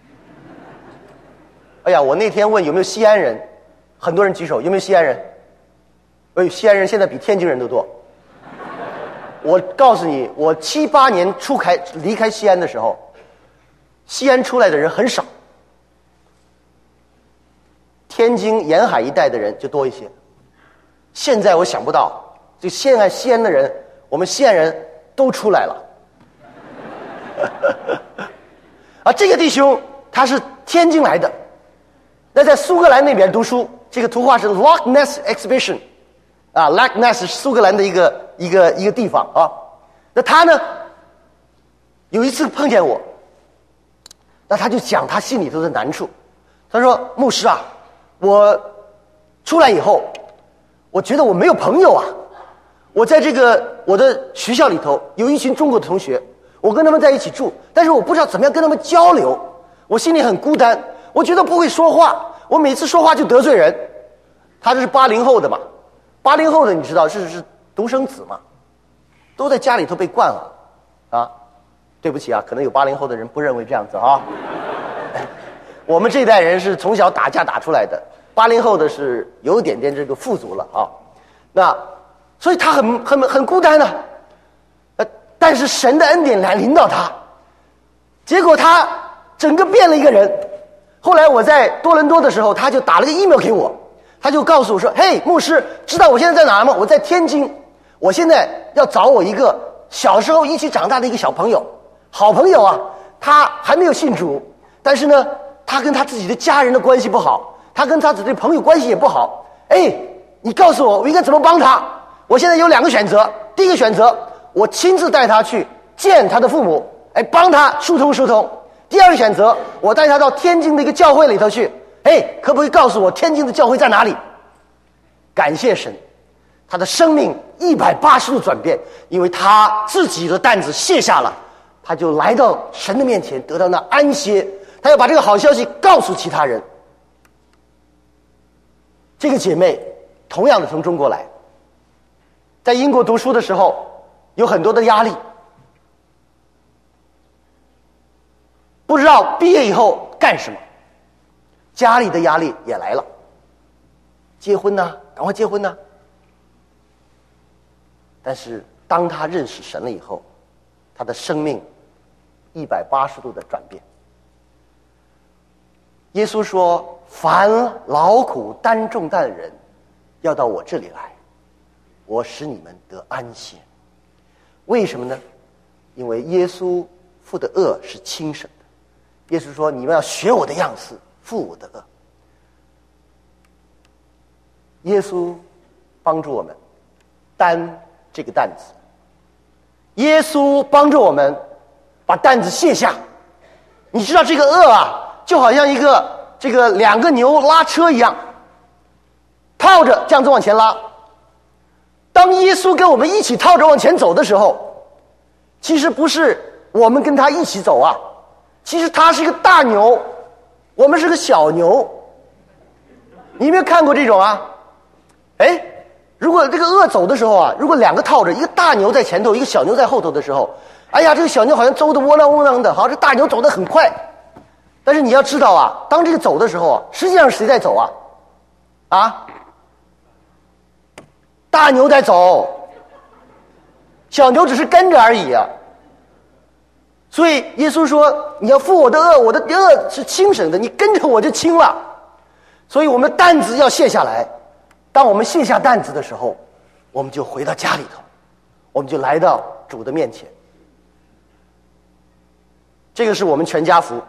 D: 哎呀，我那天问有没有西安人，很多人举手，有没有西安人？哎，西安人现在比天津人都多。我告诉你，我七八年出开离开西安的时候，西安出来的人很少，天津沿海一带的人就多一些。现在我想不到，就现在西安的人，我们西安人都出来了。啊，这个弟兄他是天津来的，那在苏格兰那边读书，这个图画是 Loch Ness Exhibition， 啊 ，Loch Ness 是苏格兰的一个一个一个地方啊。那他呢，有一次碰见我，那他就讲他心里头的难处。他说：“牧师啊，我出来以后，我觉得我没有朋友啊。我在这个我的学校里头有一群中国的同学，我跟他们在一起住，但是我不知道怎么样跟他们交流，我心里很孤单，我觉得不会说话，我每次说话就得罪人。”他这是八零后的嘛，八零后的你知道是是独生子嘛，都在家里头被惯了啊。对不起啊，可能有八零后的人不认为这样子啊。我们这一代人是从小打架打出来的，八零后的是有一点点这个富足了啊。那所以他很很很孤单呢、啊，呃，但是神的恩典来临到他，结果他整个变了一个人。后来我在多伦多的时候，他就打了个 email 给我，他就告诉我说：“嘿，牧师，知道我现在在哪吗？我在天津，我现在要找我一个小时候一起长大的一个小朋友，好朋友啊，他还没有信主，但是呢，他跟他自己的家人的关系不好，他跟他自己的朋友关系也不好。哎，你告诉我，我应该怎么帮他？我现在有两个选择，第一个选择，我亲自带他去见他的父母，哎，帮他疏通疏通；第二个选择，我带他到天津的一个教会里头去，哎，可不可以告诉我天津的教会在哪里？”感谢神，他的生命一百八十度转变，因为他自己的担子卸下了，他就来到神的面前，得到那安歇。他要把这个好消息告诉其他人。这个姐妹同样的从中国来，在英国读书的时候有很多的压力，不知道毕业以后干什么，家里的压力也来了，结婚呢，赶快结婚呢。但是当他认识神了以后，他的生命一百八十度的转变。耶稣说：“凡劳苦担重担的人，要到我这里来，我使你们得安歇。”为什么呢？因为耶稣负的恶是轻省的。耶稣说：“你们要学我的样式，负我的恶。”耶稣帮助我们担这个担子，耶稣帮助我们把担子卸下。你知道这个恶啊，就好像一个这个两个牛拉车一样，套着这样子往前拉。当耶稣跟我们一起套着往前走的时候，其实不是我们跟他一起走啊，其实他是一个大牛，我们是个小牛。你有没有看过这种啊？哎，如果这个恶走的时候啊，如果两个套着，一个大牛在前头，一个小牛在后头的时候，哎呀，这个小牛好像走得窝囊窝囊的，好，这大牛走得很快。但是你要知道啊，当这个走的时候啊，实际上谁在走啊？啊， 大牛在走，小牛只是跟着而已啊。所以耶稣说，你要负我的恶，我的恶是轻省的，你跟着我就轻了。所以我们的担子要卸下来，当我们卸下担子的时候，我们就回到家里头，我们就来到主的面前。这个是我们全家福。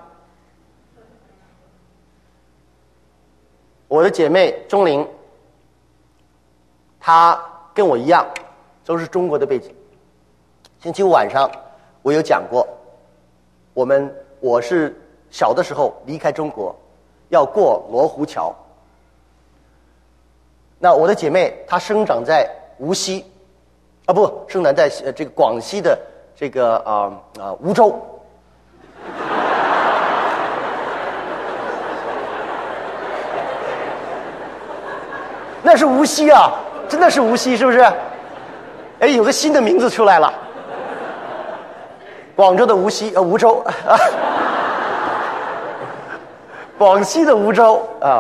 D: 我的姐妹钟玲，她跟我一样都是中国的背景。星期五晚上我有讲过，我们我是小的时候离开中国，要过罗湖桥。那我的姐妹她生长在无锡，啊不，生长在这个广西的这个啊啊、呃呃、梧州。那是无锡啊，真的是无锡，是不是？哎，有个新的名字出来了，广州的无锡，呃，梧州啊，广西的梧州啊。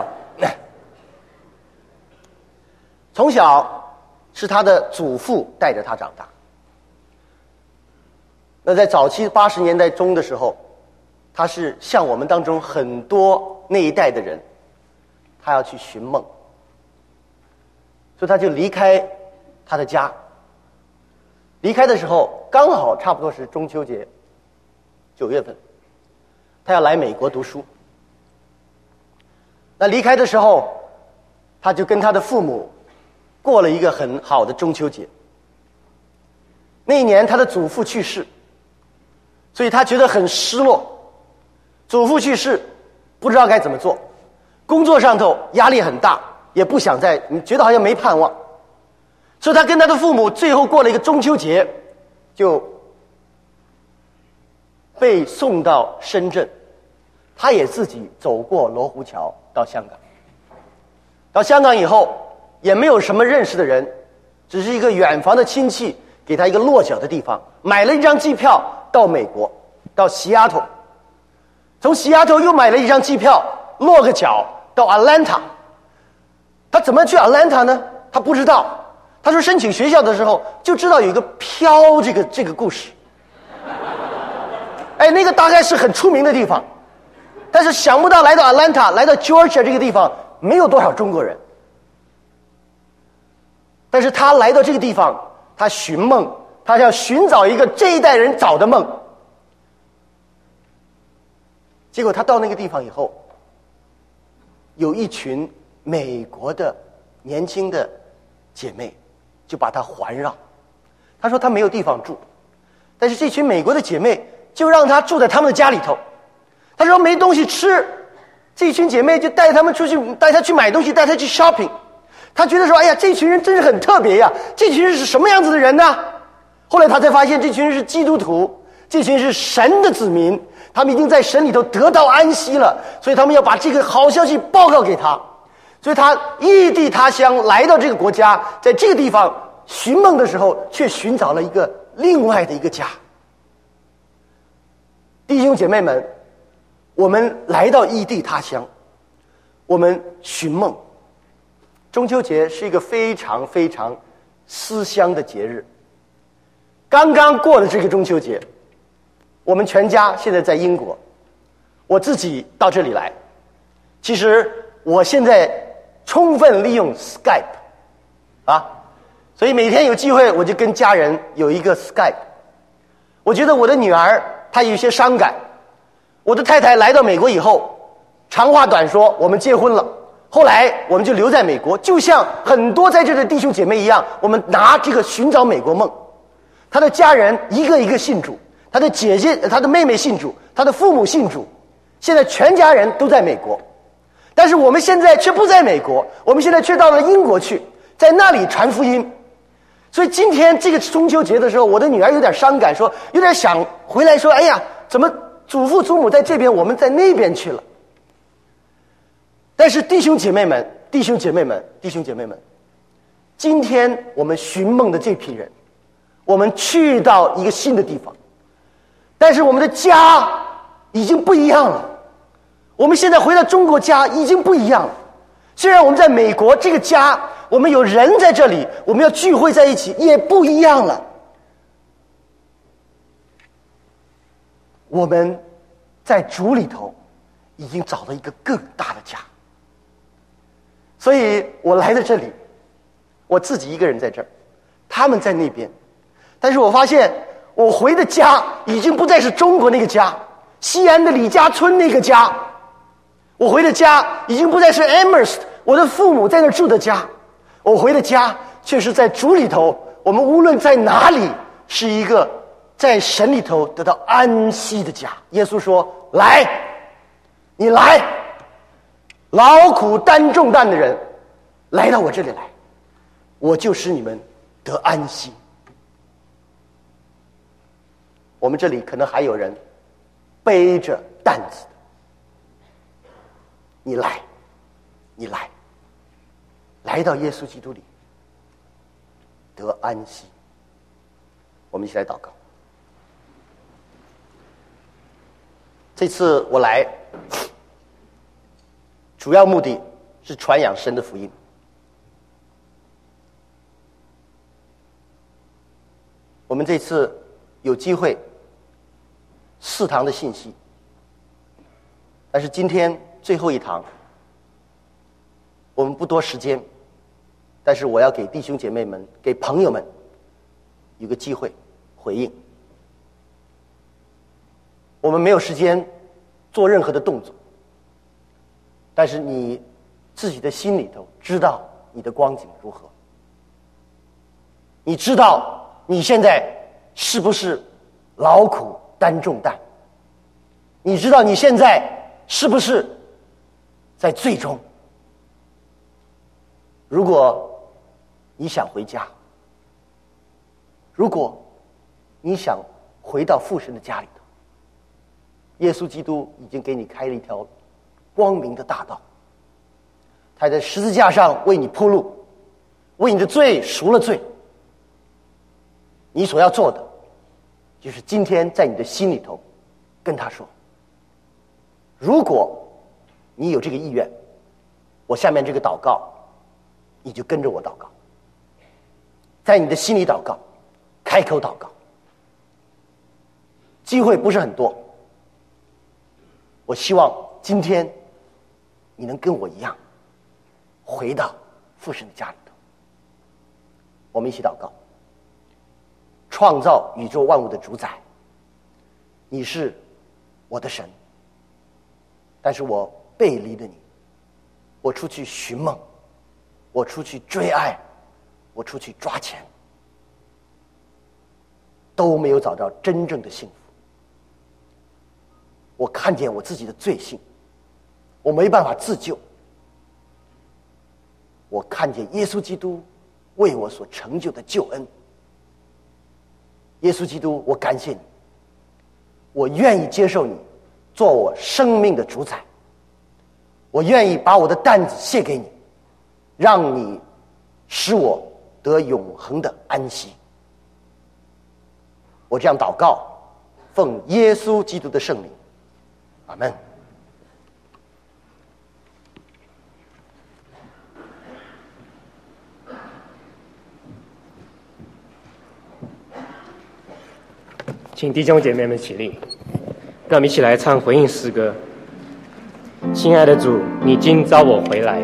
D: 从小是他的祖父带着他长大。那在早期八十年代中的时候，他是像我们当中很多那一代的人，他要去寻梦。所以他就离开他的家，离开的时候刚好差不多是中秋节，九月份，他要来美国读书。那离开的时候，他就跟他的父母过了一个很好的中秋节。那一年他的祖父去世，所以他觉得很失落。祖父去世，不知道该怎么做，工作上头压力很大。也不想再，你觉得好像没盼望，所以他跟他的父母最后过了一个中秋节，就被送到深圳，他也自己走过罗湖桥到香港。到香港以后，也没有什么认识的人，只是一个远房的亲戚给他一个落脚的地方，买了一张机票到美国，到西雅图，从西雅图又买了一张机票落个脚到 Atlanta。他怎么去 Atlanta 呢？他不知道。他说申请学校的时候就知道有一个飘这个这个故事。哎，那个大概是很出名的地方，但是想不到来到 Atlanta， 来到 Georgia 这个地方没有多少中国人。但是他来到这个地方，他寻梦，他要寻找一个这一代人找的梦。结果他到那个地方以后，有一群美国的年轻的姐妹就把他环绕。他说他没有地方住，但是这群美国的姐妹就让他住在他们的家里头。他说没东西吃，这群姐妹就带他们出去，带他去买东西，带他去 shopping。他觉得说，哎呀，这群人真是很特别呀！这群人是什么样子的人呢？后来他才发现，这群人是基督徒，这群人是神的子民，他们已经在神里头得到安息了，所以他们要把这个好消息报告给他。所以他异地他乡来到这个国家，在这个地方寻梦的时候，却寻找了一个另外的一个家。弟兄姐妹们，我们来到异地他乡，我们寻梦。中秋节是一个非常非常思乡的节日。刚刚过了这个中秋节，我们全家现在在英国，我自己到这里来。其实我现在充分利用 Skype 啊，所以每天有机会我就跟家人有一个 Skype。我觉得我的女儿她有些伤感，我的太太来到美国以后，长话短说，我们结婚了。后来我们就留在美国，就像很多在这的弟兄姐妹一样，我们拿这个寻找美国梦。他的家人一个一个信主，他的姐姐、他的妹妹信主，他的父母信主，现在全家人都在美国。但是我们现在却不在美国，我们现在却到了英国去，在那里传福音。所以今天这个中秋节的时候，我的女儿有点伤感，说有点想回来说，哎呀，怎么祖父祖母在这边，我们在那边去了。但是弟兄姐妹们，弟兄姐妹们，弟兄姐妹们，今天我们寻梦的这批人，我们去到一个新的地方，但是我们的家已经不一样了。我们现在回到中国家已经不一样了。虽然我们在美国这个家我们有人在这里，我们要聚会在一起，也不一样了。我们在主里头已经找到一个更大的家，所以我来到这里，我自己一个人在这儿，他们在那边，但是我发现我回的家已经不再是中国那个家，西安的李家村那个家，我回的家已经不再是 Amherst 我的父母在那儿住的家，我回的家却是在主里头，我们无论在哪里是一个在神里头得到安息的家。耶稣说，来，你来，劳苦担重担的人来到我这里来，我就使你们得安息。我们这里可能还有人背着担子的，你来，你来，来到耶稣基督里得安息。我们一起来祷告。这次我来主要目的是传扬神的福音。我们这次有机会四堂的信息，但是今天最后一堂我们不多时间，但是我要给弟兄姐妹们给朋友们有个机会回应。我们没有时间做任何的动作，但是你自己的心里头知道你的光景如何，你知道你现在是不是劳苦担重担，你知道你现在是不是在最终，如果你想回家，如果你想回到父神的家里头，耶稣基督已经给你开了一条光明的大道，他在十字架上为你铺路，为你的罪赎了罪。你所要做的就是今天在你的心里头跟他说，如果你有这个意愿，我下面这个祷告你就跟着我祷告，在你的心里祷告，开口祷告。机会不是很多，我希望今天你能跟我一样回到父神的家里头。我们一起祷告。创造宇宙万物的主宰，你是我的神，但是我背离了你，我出去寻梦，我出去追爱，我出去抓钱，都没有找到真正的幸福。我看见我自己的罪性，我没办法自救，我看见耶稣基督为我所成就的救恩。耶稣基督，我感谢你，我愿意接受你做我生命的主宰，我愿意把我的担子卸给你，让你使我得永恒的安息。我这样祷告，奉耶稣基督的圣名，阿们。
A: 请弟兄姐妹们起立，让我们一起来唱回应诗歌。亲爱的主，你今召我回来。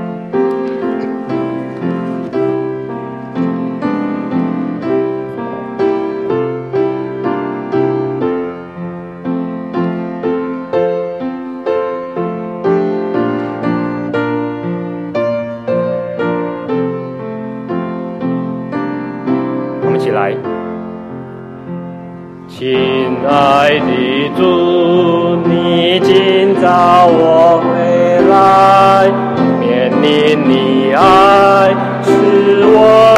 A: 我们一起来。亲爱的主，你今召我回来，面临你爱